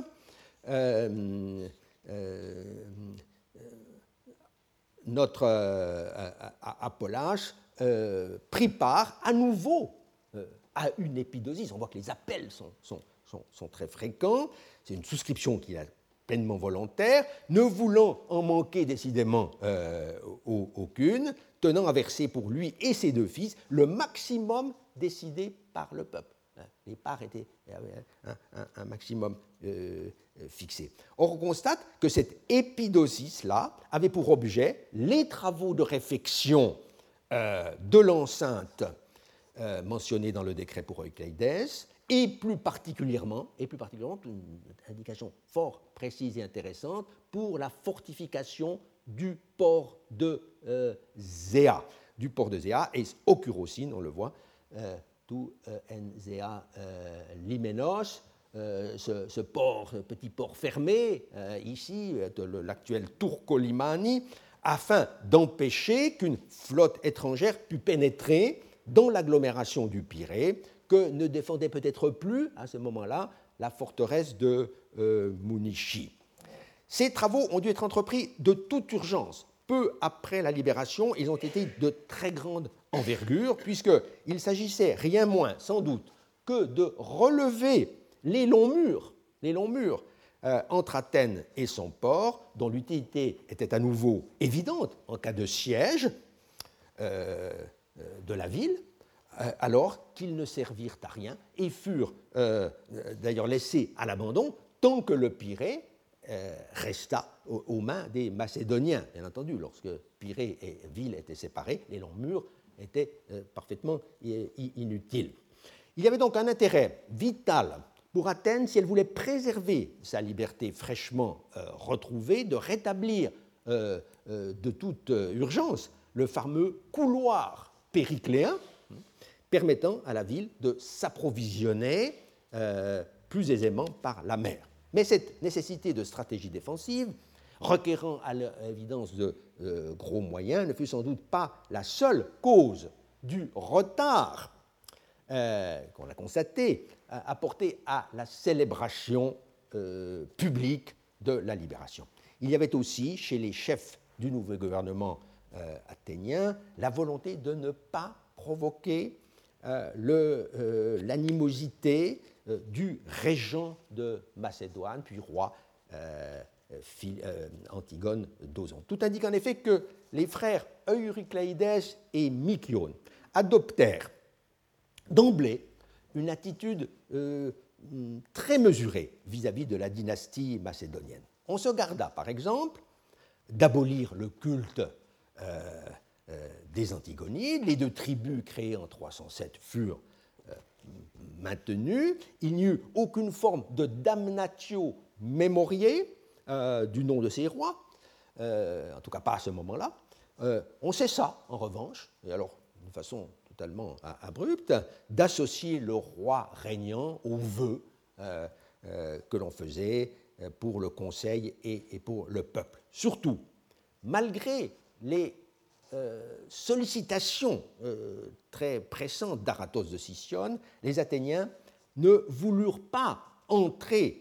notre Apollas prit part à nouveau à une épidosis. On voit que les appels sont très fréquents. C'est une souscription qui est pleinement volontaire, ne voulant en manquer décidément aucune, tenant à verser pour lui et ses 2 fils le maximum décidé par le peuple. Les parts avaient un maximum fixé. Or, on constate que cette épidosis-là avait pour objet les travaux de réfection de l'enceinte mentionnée dans le décret pour Euclides, et plus particulièrement une indication fort précise et intéressante pour la fortification du port de Zéa. Du port de Zéa, et Okurocine, on le voit, tout Zéa Limenos, ce petit port fermé, ici, de l'actuel Turcolimani, afin d'empêcher qu'une flotte étrangère pût pénétrer dans l'agglomération du Pirée, que ne défendait peut-être plus, à ce moment-là, la forteresse de Mounichi. Ces travaux ont dû être entrepris de toute urgence. Peu après la libération, ils ont été de très grande envergure, puisqu'il s'agissait rien moins, sans doute, que de relever les longs murs entre Athènes et son port, dont l'utilité était à nouveau évidente en cas de siège de la ville, alors qu'ils ne servirent à rien et furent d'ailleurs laissés à l'abandon tant que le Pirée resta aux mains des Macédoniens. Bien entendu, lorsque Pirée et ville étaient séparés, les longs murs étaient parfaitement inutiles. Il y avait donc un intérêt vital pour Athènes, si elle voulait préserver sa liberté fraîchement retrouvée, de rétablir de toute urgence le fameux couloir péricléen, permettant à la ville de s'approvisionner plus aisément par la mer. Mais cette nécessité de stratégie défensive, requérant à l'évidence de gros moyens, ne fut sans doute pas la seule cause du retard qu'on a constaté apporté à la célébration publique de la libération. Il y avait aussi, chez les chefs du nouveau gouvernement athénien, la volonté de ne pas provoquer l'animosité du régent de Macédoine, puis roi Antigone d'Ozon. Tout indique en effet que les frères Eurycleides et Mykione adoptèrent d'emblée une attitude très mesurée vis-à-vis de la dynastie macédonienne. On se garda, par exemple, d'abolir le culte des Antigonides. Les 2 tribus créées en 307 furent maintenues. Il n'y eut aucune forme de damnatio memoriae du nom de ces rois, en tout cas pas à ce moment-là. On cessa, en revanche, et alors d'une façon totalement abrupte, d'associer le roi régnant aux vœux que l'on faisait pour le conseil et pour le peuple. Surtout, malgré les sollicitations très pressantes d'Aratos de Sicyone, les Athéniens ne voulurent pas entrer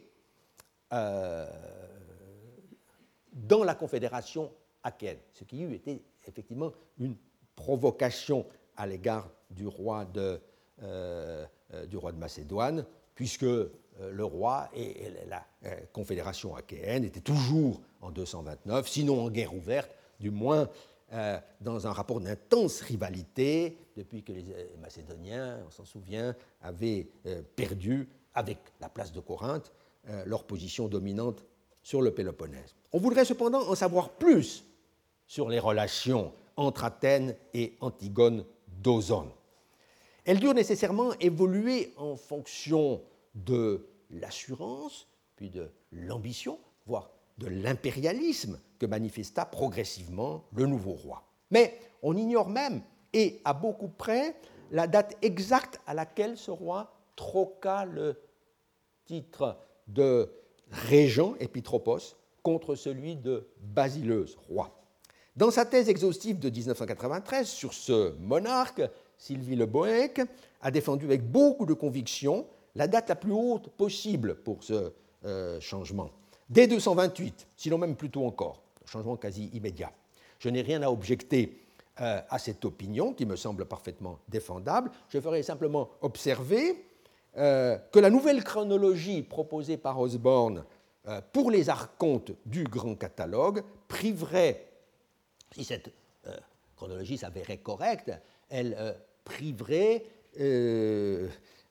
dans la confédération achéenne, ce qui eût été effectivement une provocation à l'égard du roi de Macédoine, puisque le roi et la confédération achéenne étaient toujours en 229, sinon en guerre ouverte, du moins dans un rapport d'intense rivalité, depuis que les Macédoniens, on s'en souvient, avaient perdu, avec la place de Corinthe, leur position dominante sur le Péloponnèse. On voudrait cependant en savoir plus sur les relations entre Athènes et Antigone d'Ozon. Elles durent nécessairement évoluer en fonction de l'assurance, puis de l'ambition, voire de l'impérialisme que manifesta progressivement le nouveau roi. Mais on ignore même, et à beaucoup près, la date exacte à laquelle ce roi troqua le titre de régent épitropos contre celui de basileus, roi. Dans sa thèse exhaustive de 1993 sur ce monarque, Sylvie Le Bohec a défendu avec beaucoup de conviction la date la plus haute possible pour ce changement, dès 228, sinon même plus tôt encore, changement quasi immédiat. Je n'ai rien à objecter à cette opinion, qui me semble parfaitement défendable. Je ferai simplement observer que la nouvelle chronologie proposée par Osborne pour les archontes du Grand Catalogue priverait, si cette chronologie s'avérait correcte, elle priverait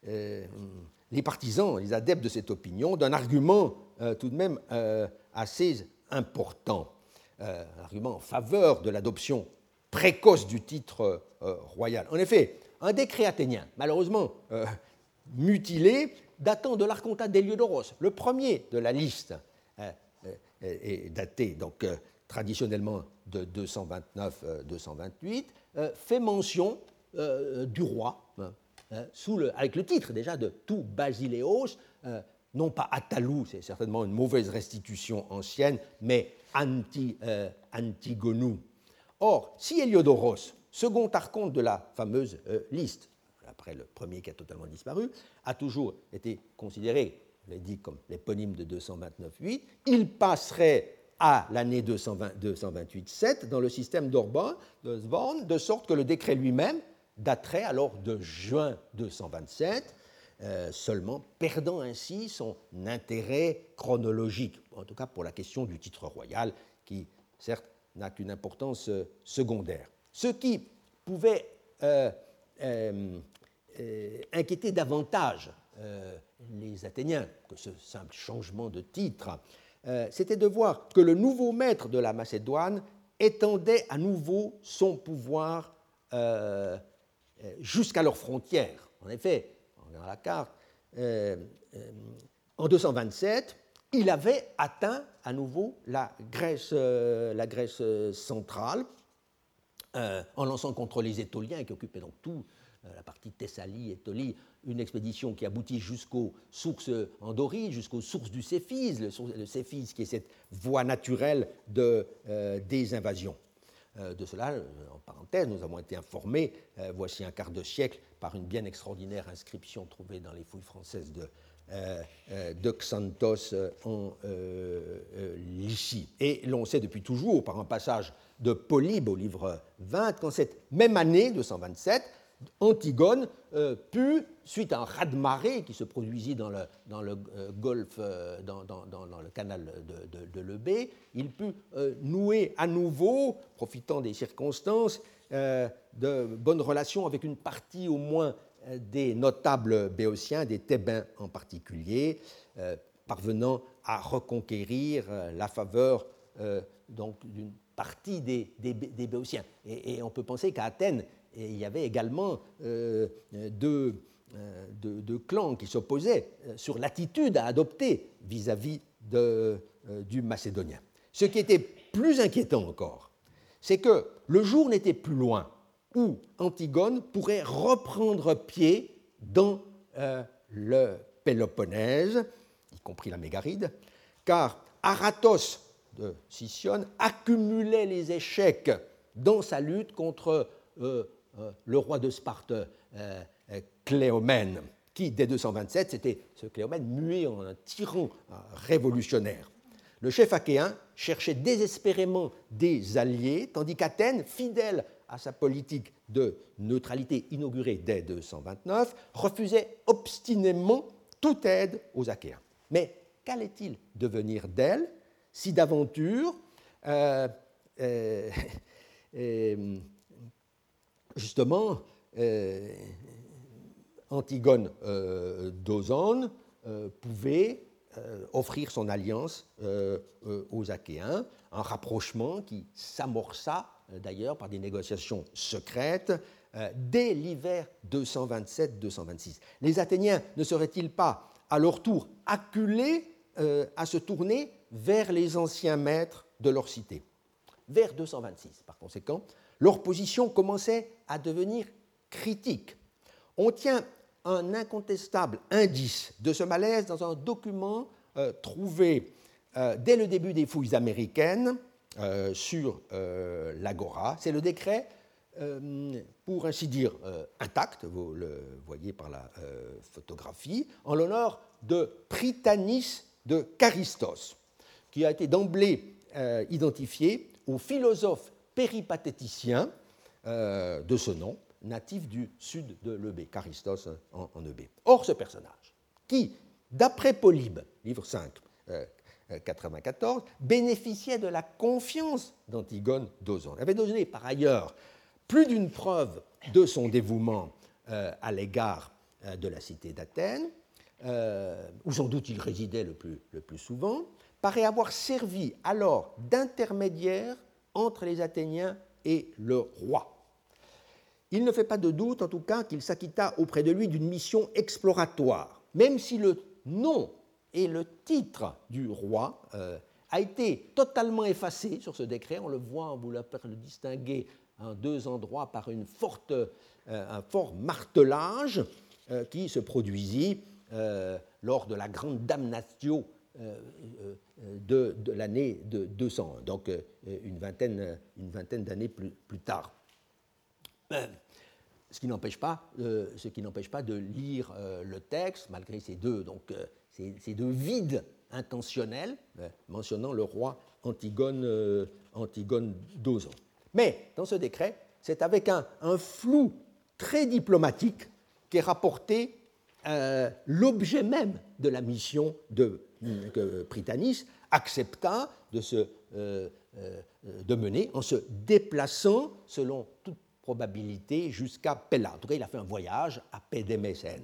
les partisans, les adeptes de cette opinion, d'un argument tout de même assez important, un argument en faveur de l'adoption précoce du titre royal. En effet, un décret athénien, malheureusement mutilé, datant de l'Archontat d'Héliodoros, le premier de la liste, est daté donc traditionnellement de 229-228, fait mention du roi, avec le titre déjà de tout Basileos, non pas Atalou, c'est certainement une mauvaise restitution ancienne, mais Antigonou. Or, si Héliodoros, second archonte de la fameuse liste, après le premier qui a totalement disparu, a toujours été considéré, je l'ai dit, comme l'éponyme de 229-8, il passerait à l'année 228-7 dans le système d'Orban, de Svorn, de sorte que le décret lui-même daterait alors de juin 227, seulement perdant ainsi son intérêt chronologique, en tout cas pour la question du titre royal, qui certes n'a qu'une importance secondaire. Ce qui pouvait inquiéter davantage les Athéniens que ce simple changement de titre, c'était de voir que le nouveau maître de la Macédoine étendait à nouveau son pouvoir jusqu'à leurs frontières. En effet, on regarde la carte, en 227, il avait atteint à nouveau la Grèce centrale, en lançant contre les Étoliens, qui occupaient donc tout la partie Thessalie, Étolie, une expédition qui aboutit jusqu'aux sources en Dorie, jusqu'aux sources du Céphise, le Céphise qui est cette voie naturelle des invasions. De cela, en parenthèse, nous avons été informés, voici un quart de siècle, par une bien extraordinaire inscription trouvée dans les fouilles françaises de Xanthos en Lycie. Et l'on sait depuis toujours, par un passage de Polybe au livre 20, qu'en cette même année, 227, Antigone put, suite à un raz-de-marée qui se produisit dans le golfe, dans le canal de l'Eubée, il put nouer à nouveau, profitant des circonstances, de bonnes relations avec une partie au moins des notables béotiens, des Thébains en particulier, parvenant à reconquérir la faveur donc d'une partie des béotiens. Et on peut penser qu'à Athènes, il y avait également deux clans qui s'opposaient sur l'attitude à adopter vis-à-vis du Macédonien. Ce qui était plus inquiétant encore, c'est que le jour n'était plus loin où Antigone pourrait reprendre pied dans le Péloponnèse, y compris la Mégaride, car Aratos de Sicyone accumulait les échecs dans sa lutte contre le roi de Sparte, Cléomène, qui, dès 227, c'était ce Cléomène mué en un tyran révolutionnaire. Le chef achéen cherchait désespérément des alliés, tandis qu'Athènes, fidèle à sa politique de neutralité inaugurée dès 229, refusait obstinément toute aide aux Achéens. Mais qu'allait-il devenir d'elle si d'aventure justement Antigone d'Ozone pouvait offrir son alliance aux Achéens, un rapprochement qui s'amorça d'ailleurs par des négociations secrètes dès l'hiver 227-226. Les Athéniens ne seraient-ils pas à leur tour acculés à se tourner vers les anciens maîtres de leur cité? Vers 226, par conséquent, leur position commençait à devenir critique. On tient un incontestable indice de ce malaise dans un document trouvé dès le début des fouilles américaines sur l'Agora. C'est le décret, pour ainsi dire, intact, vous le voyez par la photographie, en l'honneur de Prytanis de Charistos, qui a été d'emblée identifié au philosophe péripatéticien de ce nom, natif du sud de l'Eubée, Charistos en Eubée. Or, ce personnage, qui, d'après Polybe, livre 5, 94, bénéficiait de la confiance d'Antigone d'Ozone, avait donné par ailleurs plus d'une preuve de son dévouement à l'égard de la cité d'Athènes, où sans doute il résidait le plus souvent, paraît avoir servi alors d'intermédiaire entre les Athéniens et le roi. Il ne fait pas de doute, en tout cas, qu'il s'acquitta auprès de lui d'une mission exploratoire, même si le nom et le titre du roi a été totalement effacé sur ce décret. On le voit, on vous le distinguer en deux endroits par un fort martelage qui se produisit lors de la grande damnatio de l'année de 201, donc une vingtaine d'années plus tard. Ce qui n'empêche pas de lire le texte, malgré ces deux vides intentionnels mentionnant le roi Antigone d'Oson. Mais dans ce décret, c'est avec un flou très diplomatique qu'est rapporté l'objet même de la mission que Prytanis accepta de mener en se déplaçant selon toute probabilité jusqu'à Pella. En tout cas, il a fait un voyage à Pédémécène.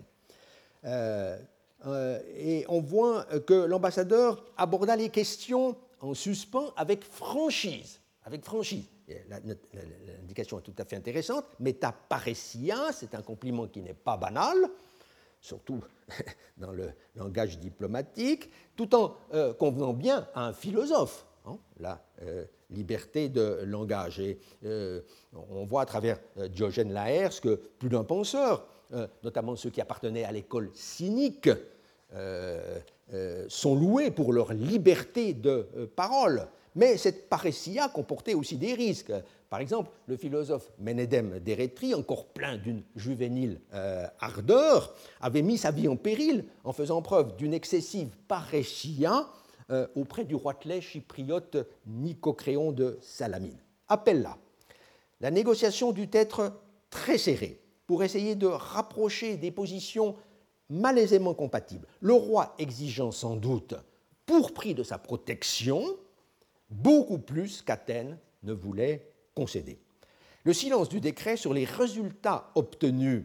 Et on voit que l'ambassadeur aborda les questions en suspens avec franchise. L'indication est tout à fait intéressante. Métaparésia, c'est un compliment qui n'est pas banal, surtout dans le langage diplomatique, tout en convenant bien à un philosophe, la liberté de langage. Et on voit à travers Diogène Laërce que plus d'un penseur, notamment ceux qui appartenaient à l'école cynique, sont loués pour leur liberté de parole. Mais cette parésia comportait aussi des risques. Par exemple, le philosophe Ménédème d'Érétrie, encore plein d'une juvénile ardeur, avait mis sa vie en péril en faisant preuve d'une excessive parésia auprès du roitelet chypriote Nicocréon de Salamine. Appelle-la. La négociation dut être très serrée pour essayer de rapprocher des positions malaisément compatibles. Le roi exigeant sans doute, pour prix de sa protection, beaucoup plus qu'Athènes ne voulait concéder. Le silence du décret sur les résultats obtenus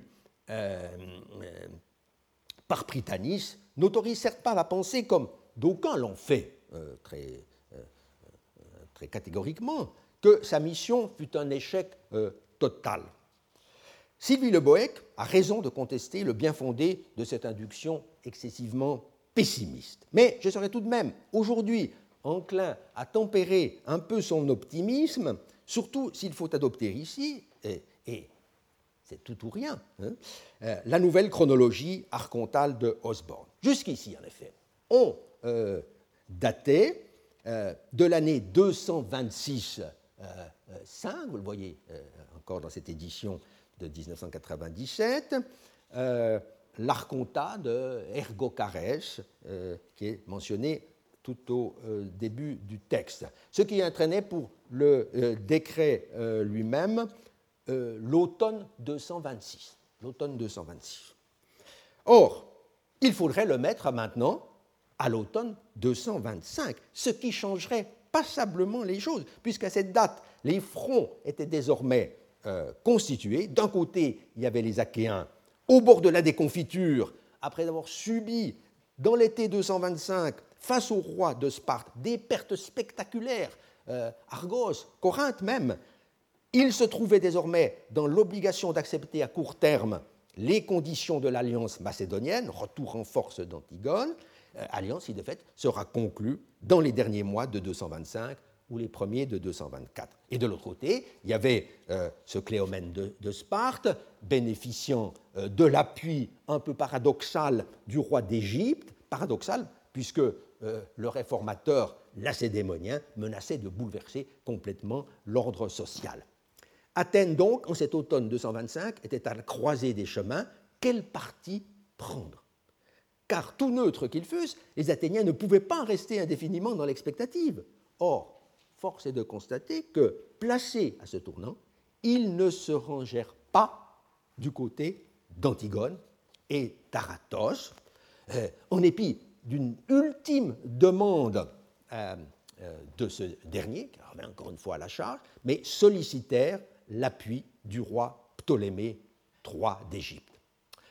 par Prytanis n'autorise certes pas la pensée, comme d'aucuns l'ont fait très catégoriquement, que sa mission fut un échec total. Sylvie Le Bohec a raison de contester le bien-fondé de cette induction excessivement pessimiste. Mais je serais tout de même aujourd'hui enclin à tempérer un peu son optimisme, surtout s'il faut adopter ici, et c'est tout ou rien, la nouvelle chronologie archontale de Osborne. Jusqu'ici, en effet, on datait de l'année 226-5, vous le voyez encore dans cette édition de 1997, l'archontat de Ergocarès, qui est mentionné tout au début du texte. Ce qui entraînait pour le décret lui-même l'automne 226. Or, il faudrait le mettre maintenant à l'automne 225, ce qui changerait passablement les choses, puisqu'à cette date, les fronts étaient désormais constitués. D'un côté, il y avait les Achéens au bord de la déconfiture, après avoir subi dans l'été 225, face au roi de Sparte, des pertes spectaculaires, Argos, Corinthe même. Ils se trouvaient désormais dans l'obligation d'accepter à court terme les conditions de l'alliance macédonienne, retour en force d'Antigone, alliance qui de fait sera conclue dans les derniers mois de 225 ou les premiers de 224. Et de l'autre côté, il y avait ce Cléomène de Sparte, bénéficiant de l'appui un peu paradoxal du roi d'Égypte, paradoxal puisque le réformateur lacédémonien menaçait de bouleverser complètement l'ordre social. Athènes, donc, en cet automne 225, était à la croisée des chemins. Quel parti prendre ? Car tout neutres qu'ils fussent, les Athéniens ne pouvaient pas rester indéfiniment dans l'expectative. Or, force est de constater que, placés à ce tournant, ils ne se rangèrent pas du côté d'Antigone et d'Aratos, en dépit d'une ultime demande de ce dernier, qui remet encore une fois à la charge, mais sollicitèrent l'appui du roi Ptolémée III d'Égypte.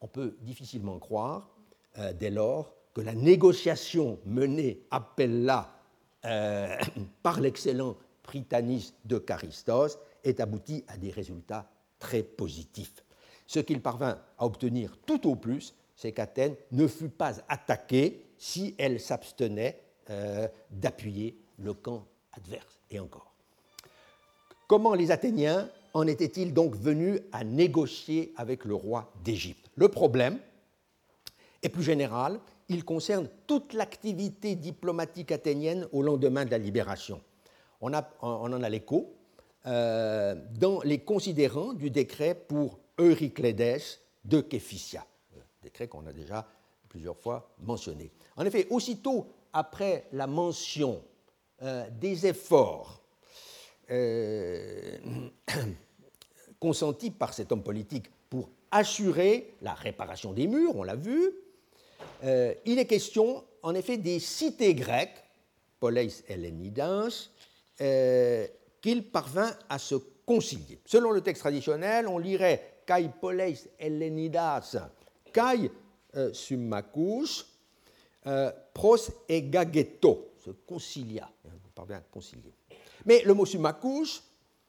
on peut difficilement croire, dès lors, que la négociation menée à Pella par l'excellent Prytanis de Charistos ait abouti à des résultats très positifs. Ce qu'il parvint à obtenir tout au plus, c'est qu'Athènes ne fut pas attaquée si elle s'abstenait d'appuyer le camp adverse. Et encore. Comment les Athéniens en étaient-ils donc venus à négocier avec le roi d'Égypte? Le problème est plus général, il concerne toute l'activité diplomatique athénienne au lendemain de la libération. On en a l'écho dans les considérants du décret pour Euryclédès de Képhysia, décret qu'on a déjà plusieurs fois mentionné. En effet, aussitôt après la mention des efforts consentis par cet homme politique pour assurer la réparation des murs, on l'a vu, il est question en effet des cités grecques, Poleis Hellenidas, qu'il parvint à se concilier. Selon le texte traditionnel, on lirait Kai Poleis Hellenidas, Kai Summacus, Pros et Gageto, se concilia, on parvient à concilier. Mais le mot Summacus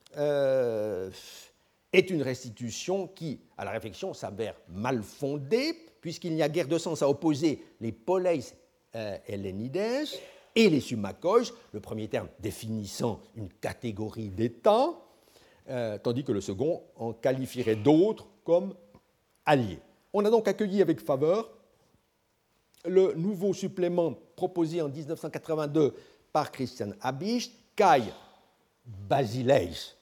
est une restitution qui, à la réflexion, s'avère mal fondée, puisqu'il n'y a guère de sens à opposer les Poleis Hellenides et les Summacos, le premier terme définissant une catégorie d'États, tandis que le second en qualifierait d'autres comme alliés. On a donc accueilli avec faveur le nouveau supplément proposé en 1982 par Christian Habicht, Kai Basileis,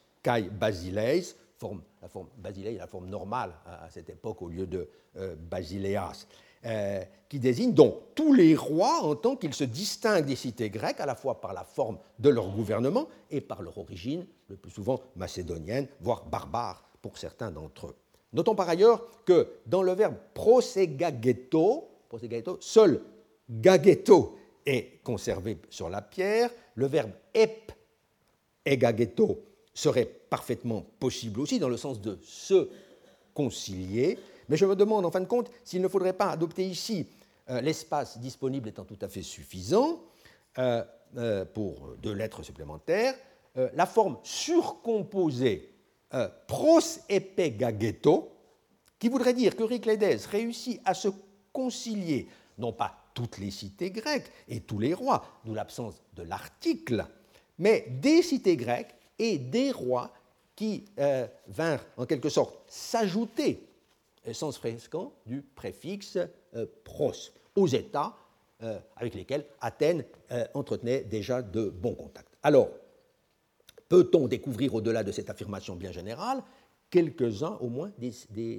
la forme Basileis, la forme normale à cette époque au lieu de Basileas, qui désigne donc tous les rois en tant qu'ils se distinguent des cités grecques, à la fois par la forme de leur gouvernement et par leur origine, le plus souvent macédonienne, voire barbare pour certains d'entre eux. Notons par ailleurs que dans le verbe prosegageto, seul gageto est conservé sur la pierre, le verbe ep egageto serait parfaitement possible aussi dans le sens de se concilier, mais je me demande en fin de compte s'il ne faudrait pas adopter ici, l'espace disponible étant tout à fait suffisant pour 2 lettres supplémentaires, la forme surcomposée pros epegageto, qui voudrait dire qu'Euryclédès réussit à se concilier, non pas toutes les cités grecques et tous les rois, d'où l'absence de l'article, mais des cités grecques et des rois qui vinrent en quelque sorte s'ajouter, sens fréquent, du préfixe pros, aux États avec lesquels Athènes entretenait déjà de bons contacts. Alors, peut-on découvrir au-delà de cette affirmation bien générale quelques-unes au moins des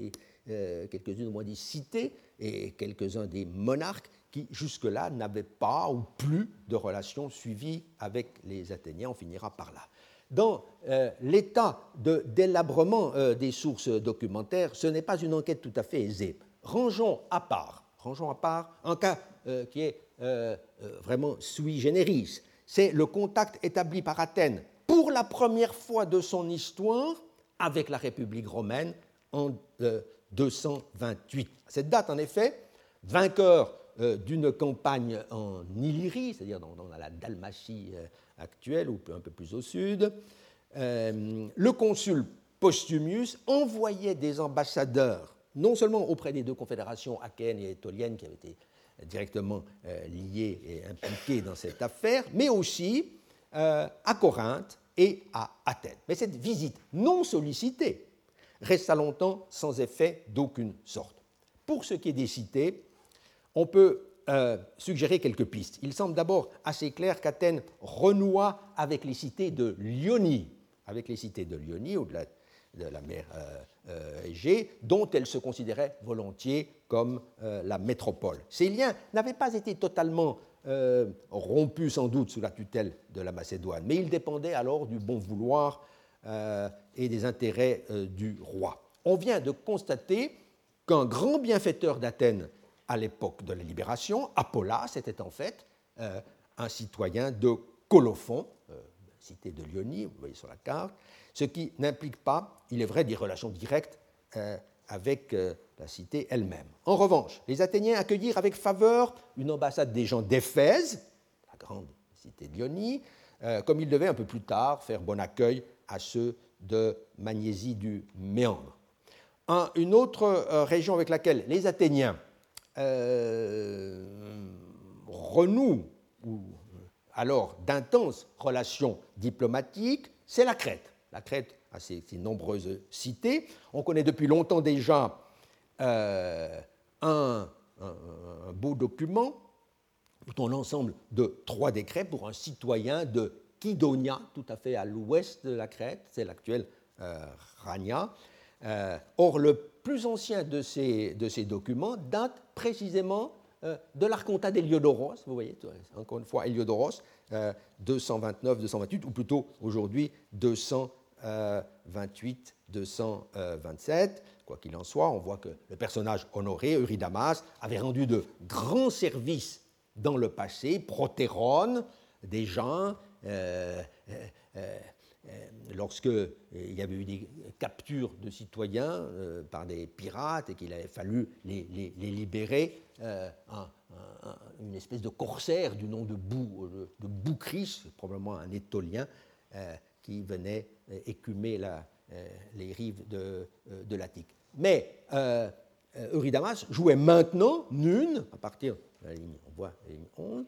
cités et quelques-uns des monarques qui jusque-là n'avaient pas ou plus de relations suivies avec les Athéniens? On finira par là. Dans l'état de délabrement des sources documentaires, ce n'est pas une enquête tout à fait aisée. Rangeons à part un cas qui est vraiment sui generis. C'est le contact établi par Athènes pour la première fois de son histoire avec la République romaine en 228. À cette date, en effet, vainqueur d'une campagne en Illyrie, c'est-à-dire dans la Dalmatie actuelle ou un peu plus au sud, le consul Postumius envoyait des ambassadeurs non seulement auprès des 2 confédérations achéennes et étoliennes qui avaient été directement liées et impliquées dans cette affaire, mais aussi à Corinthe et à Athènes. Mais cette visite non sollicitée resta longtemps sans effet d'aucune sorte. Pour ce qui est des cités, on peut suggérer quelques pistes. Il semble d'abord assez clair qu'Athènes renoua avec les cités de Lyonie, au-delà de la mer Égée, dont elle se considérait volontiers comme la métropole. Ces liens n'avaient pas été totalement rompus sans doute sous la tutelle de la Macédoine, mais ils dépendaient alors du bon vouloir et des intérêts du roi. On vient de constater qu'un grand bienfaiteur d'Athènes à l'époque de la libération, Apollas, était en fait un citoyen de Colophon, cité de Lyonie, vous voyez sur la carte, ce qui n'implique pas, il est vrai, des relations directes avec la cité elle-même. En revanche, les Athéniens accueillirent avec faveur une ambassade des gens d'Éphèse, la grande cité de Lyonie, comme ils devaient un peu plus tard faire bon accueil à ceux de Magnésie du Méandre. Une autre région avec laquelle les Athéniens renouent alors d'intenses relations diplomatiques, c'est la Crète. La Crète a ses nombreuses cités. On connaît depuis longtemps déjà un beau document, un ensemble de 3 décrets pour un citoyen de Kydonia, tout à fait à l'ouest de la Crète, c'est l'actuelle Rania. Or, le plus ancien de ces documents date précisément de l'Archontat d'Héliodoros, vous voyez, encore une fois, Héliodoros, 229-228, ou plutôt aujourd'hui 228-227. Quoi qu'il en soit, on voit que le personnage honoré, Eurydamas, avait rendu de grands services dans le passé, Protérone, déjà, lorsqu'il y avait eu des captures de citoyens par des pirates et qu'il avait fallu les libérer, une espèce de corsaire du nom de Boucris, probablement un Étolien, qui venait écumer les rives de l'Attique. Mais Eurydamas jouait maintenant, nune, à partir de la ligne, on voit la ligne 11,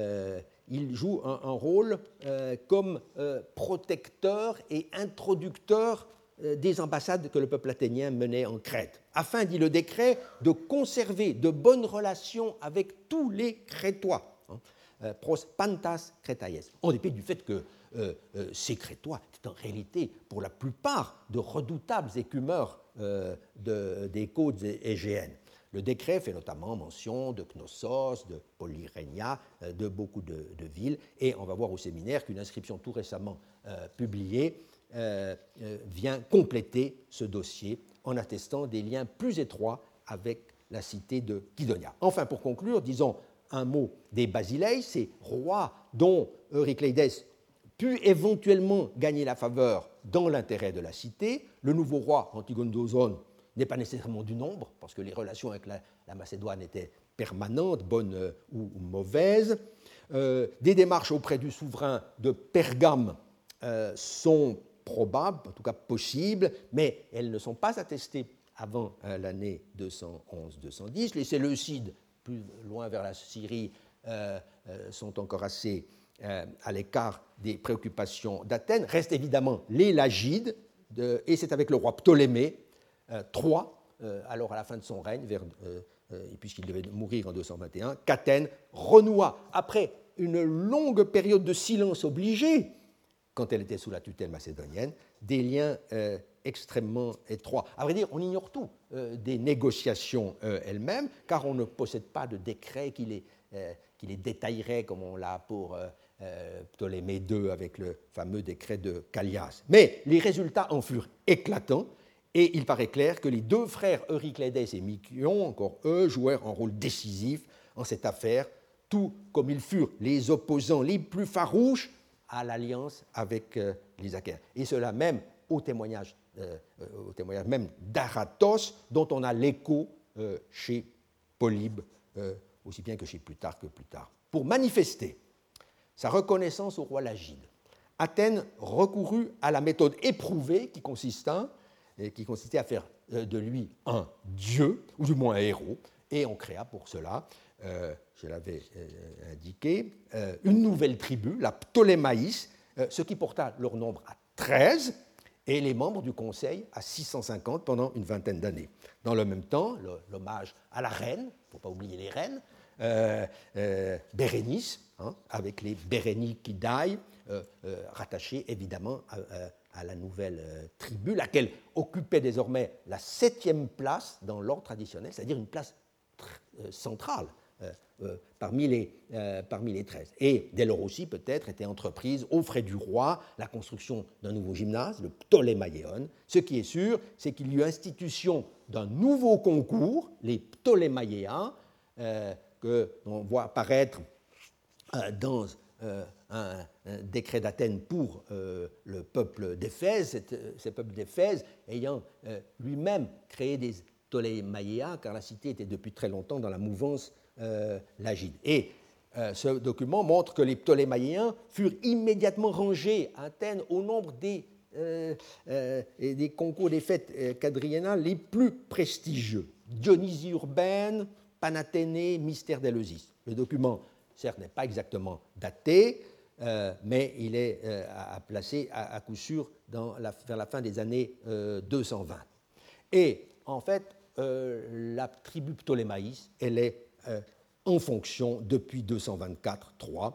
il joue un rôle comme protecteur et introducteur des ambassades que le peuple athénien menait en Crète, afin, dit le décret, de conserver de bonnes relations avec tous les Crétois, pros pantas Crétaïes, en dépit du fait que ces Crétois étaient en réalité, pour la plupart, de redoutables écumeurs des côtes égéennes. Le décret fait notamment mention de Knossos, de Polyrénia, de beaucoup de villes, et on va voir au séminaire qu'une inscription tout récemment publiée vient compléter ce dossier en attestant des liens plus étroits avec la cité de Kydonia. Enfin, pour conclure, disons un mot des Basileis, ces rois dont Eurycleides put éventuellement gagner la faveur dans l'intérêt de la cité. Le nouveau roi, Antigone d'Ozone, n'est pas nécessairement du nombre, parce que les relations avec la Macédoine étaient permanentes, bonnes ou mauvaises. Des démarches auprès du souverain de Pergame sont probables, en tout cas possibles, mais elles ne sont pas attestées avant l'année 211-210. Les Séleucides, plus loin vers la Syrie, sont encore assez à l'écart des préoccupations d'Athènes. Restent évidemment les Lagides, et c'est avec le roi Ptolémée III, alors à la fin de son règne, puisqu'il devait mourir en 221, qu'Athènes renoua, après une longue période de silence obligé, quand elle était sous la tutelle macédonienne, des liens extrêmement étroits. À vrai dire, on ignore tout des négociations elles-mêmes, car on ne possède pas de décret qui les détaillerait comme on l'a pour Ptolémée II avec le fameux décret de Callias. Mais les résultats en furent éclatants, et il paraît clair que les 2 frères Euryclédès et Mykion, encore eux, jouèrent un rôle décisif en cette affaire, tout comme ils furent les opposants les plus farouches à l'alliance avec les Achéens. Et cela même au témoignage même d'Aratos, dont on a l'écho chez Polybe, aussi bien que chez Plutarque que plus tard. Pour manifester sa reconnaissance au roi Lagide, Athènes recourut à la méthode éprouvée qui consistait à faire de lui un dieu, ou du moins un héros, et on créa pour cela, je l'avais indiqué, une nouvelle tribu, la Ptolémaïs, ce qui porta leur nombre à 13, et les membres du conseil à 650 pendant une vingtaine d'années. Dans le même temps, l'hommage à la reine, il ne faut pas oublier les reines, Bérénice, avec les Bérénikidae, rattachés évidemment à la nouvelle tribu, laquelle occupait désormais la 7e place dans l'ordre traditionnel, c'est-à-dire une place centrale parmi les 13. Et dès lors aussi, peut-être, était entreprise aux frais du roi la construction d'un nouveau gymnase, le Ptolémaïon. Ce qui est sûr, c'est qu'il y eut institution d'un nouveau concours, les Ptolémaïens, que l'on voit apparaître dans un décret d'Athènes pour le peuple d'Éphèse, ce peuple d'Éphèse ayant lui-même créé des Ptolémaïens, car la cité était depuis très longtemps dans la mouvance lagide. Et ce document montre que les Ptolémaïens furent immédiatement rangés à Athènes au nombre des concours des fêtes quadriennales les plus prestigieux. Dionysie urbaine, Panathénée, mystère d'Éleusis. Le document, certes, n'est pas exactement daté, mais il est placé à coup sûr vers la fin des années 220. Et en fait, la tribu Ptolémaïs, elle est en fonction depuis 224-3,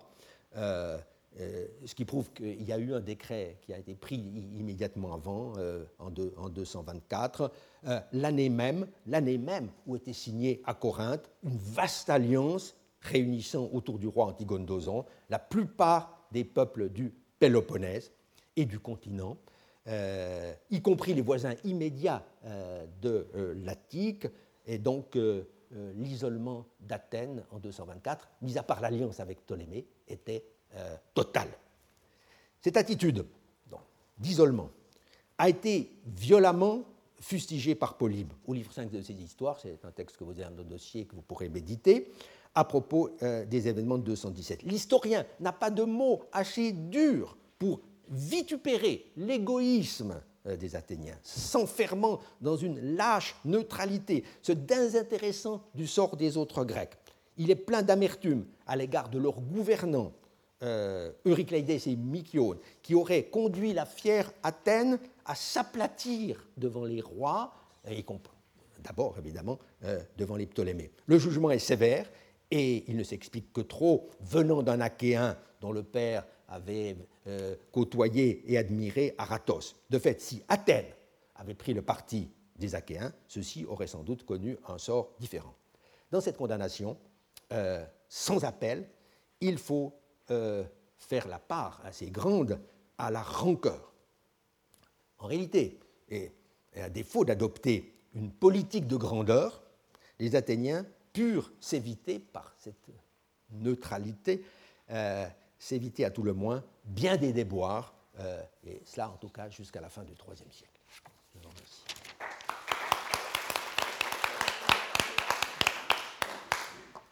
ce qui prouve qu'il y a eu un décret qui a été pris immédiatement avant, en 224, l'année même où était signée à Corinthe une vaste alliance réunissant autour du roi Antigone d'Oson la plupart des peuples du Péloponnèse et du continent, y compris les voisins immédiats de l'Attique, et donc l'isolement d'Athènes en 224, mis à part l'alliance avec Ptolémée, était total. Cette attitude d'isolement a été violemment fustigée par Polybe au livre 5 de ses histoires, c'est un texte que vous avez dans le dossier que vous pourrez méditer, à propos des événements de 217. L'historien n'a pas de mots assez durs pour vitupérer l'égoïsme des Athéniens, s'enfermant dans une lâche neutralité, se désintéressant du sort des autres Grecs. Il est plein d'amertume à l'égard de leurs gouvernants, Eurycleides et Mykione, qui auraient conduit la fière Athènes à s'aplatir devant les rois, et d'abord évidemment devant les Ptolémées. Le jugement est sévère et il ne s'explique que trop venant d'un Achéen dont le père avait côtoyé et admiré Aratos. De fait, si Athènes avait pris le parti des Achéens, ceux-ci auraient sans doute connu un sort différent. Dans cette condamnation, sans appel, il faut faire la part assez grande à la rancœur. En réalité, et à défaut d'adopter une politique de grandeur, les Athéniens purent s'éviter, par cette neutralité, s'éviter à tout le moins bien des déboires, et cela en tout cas jusqu'à la fin du IIIe siècle.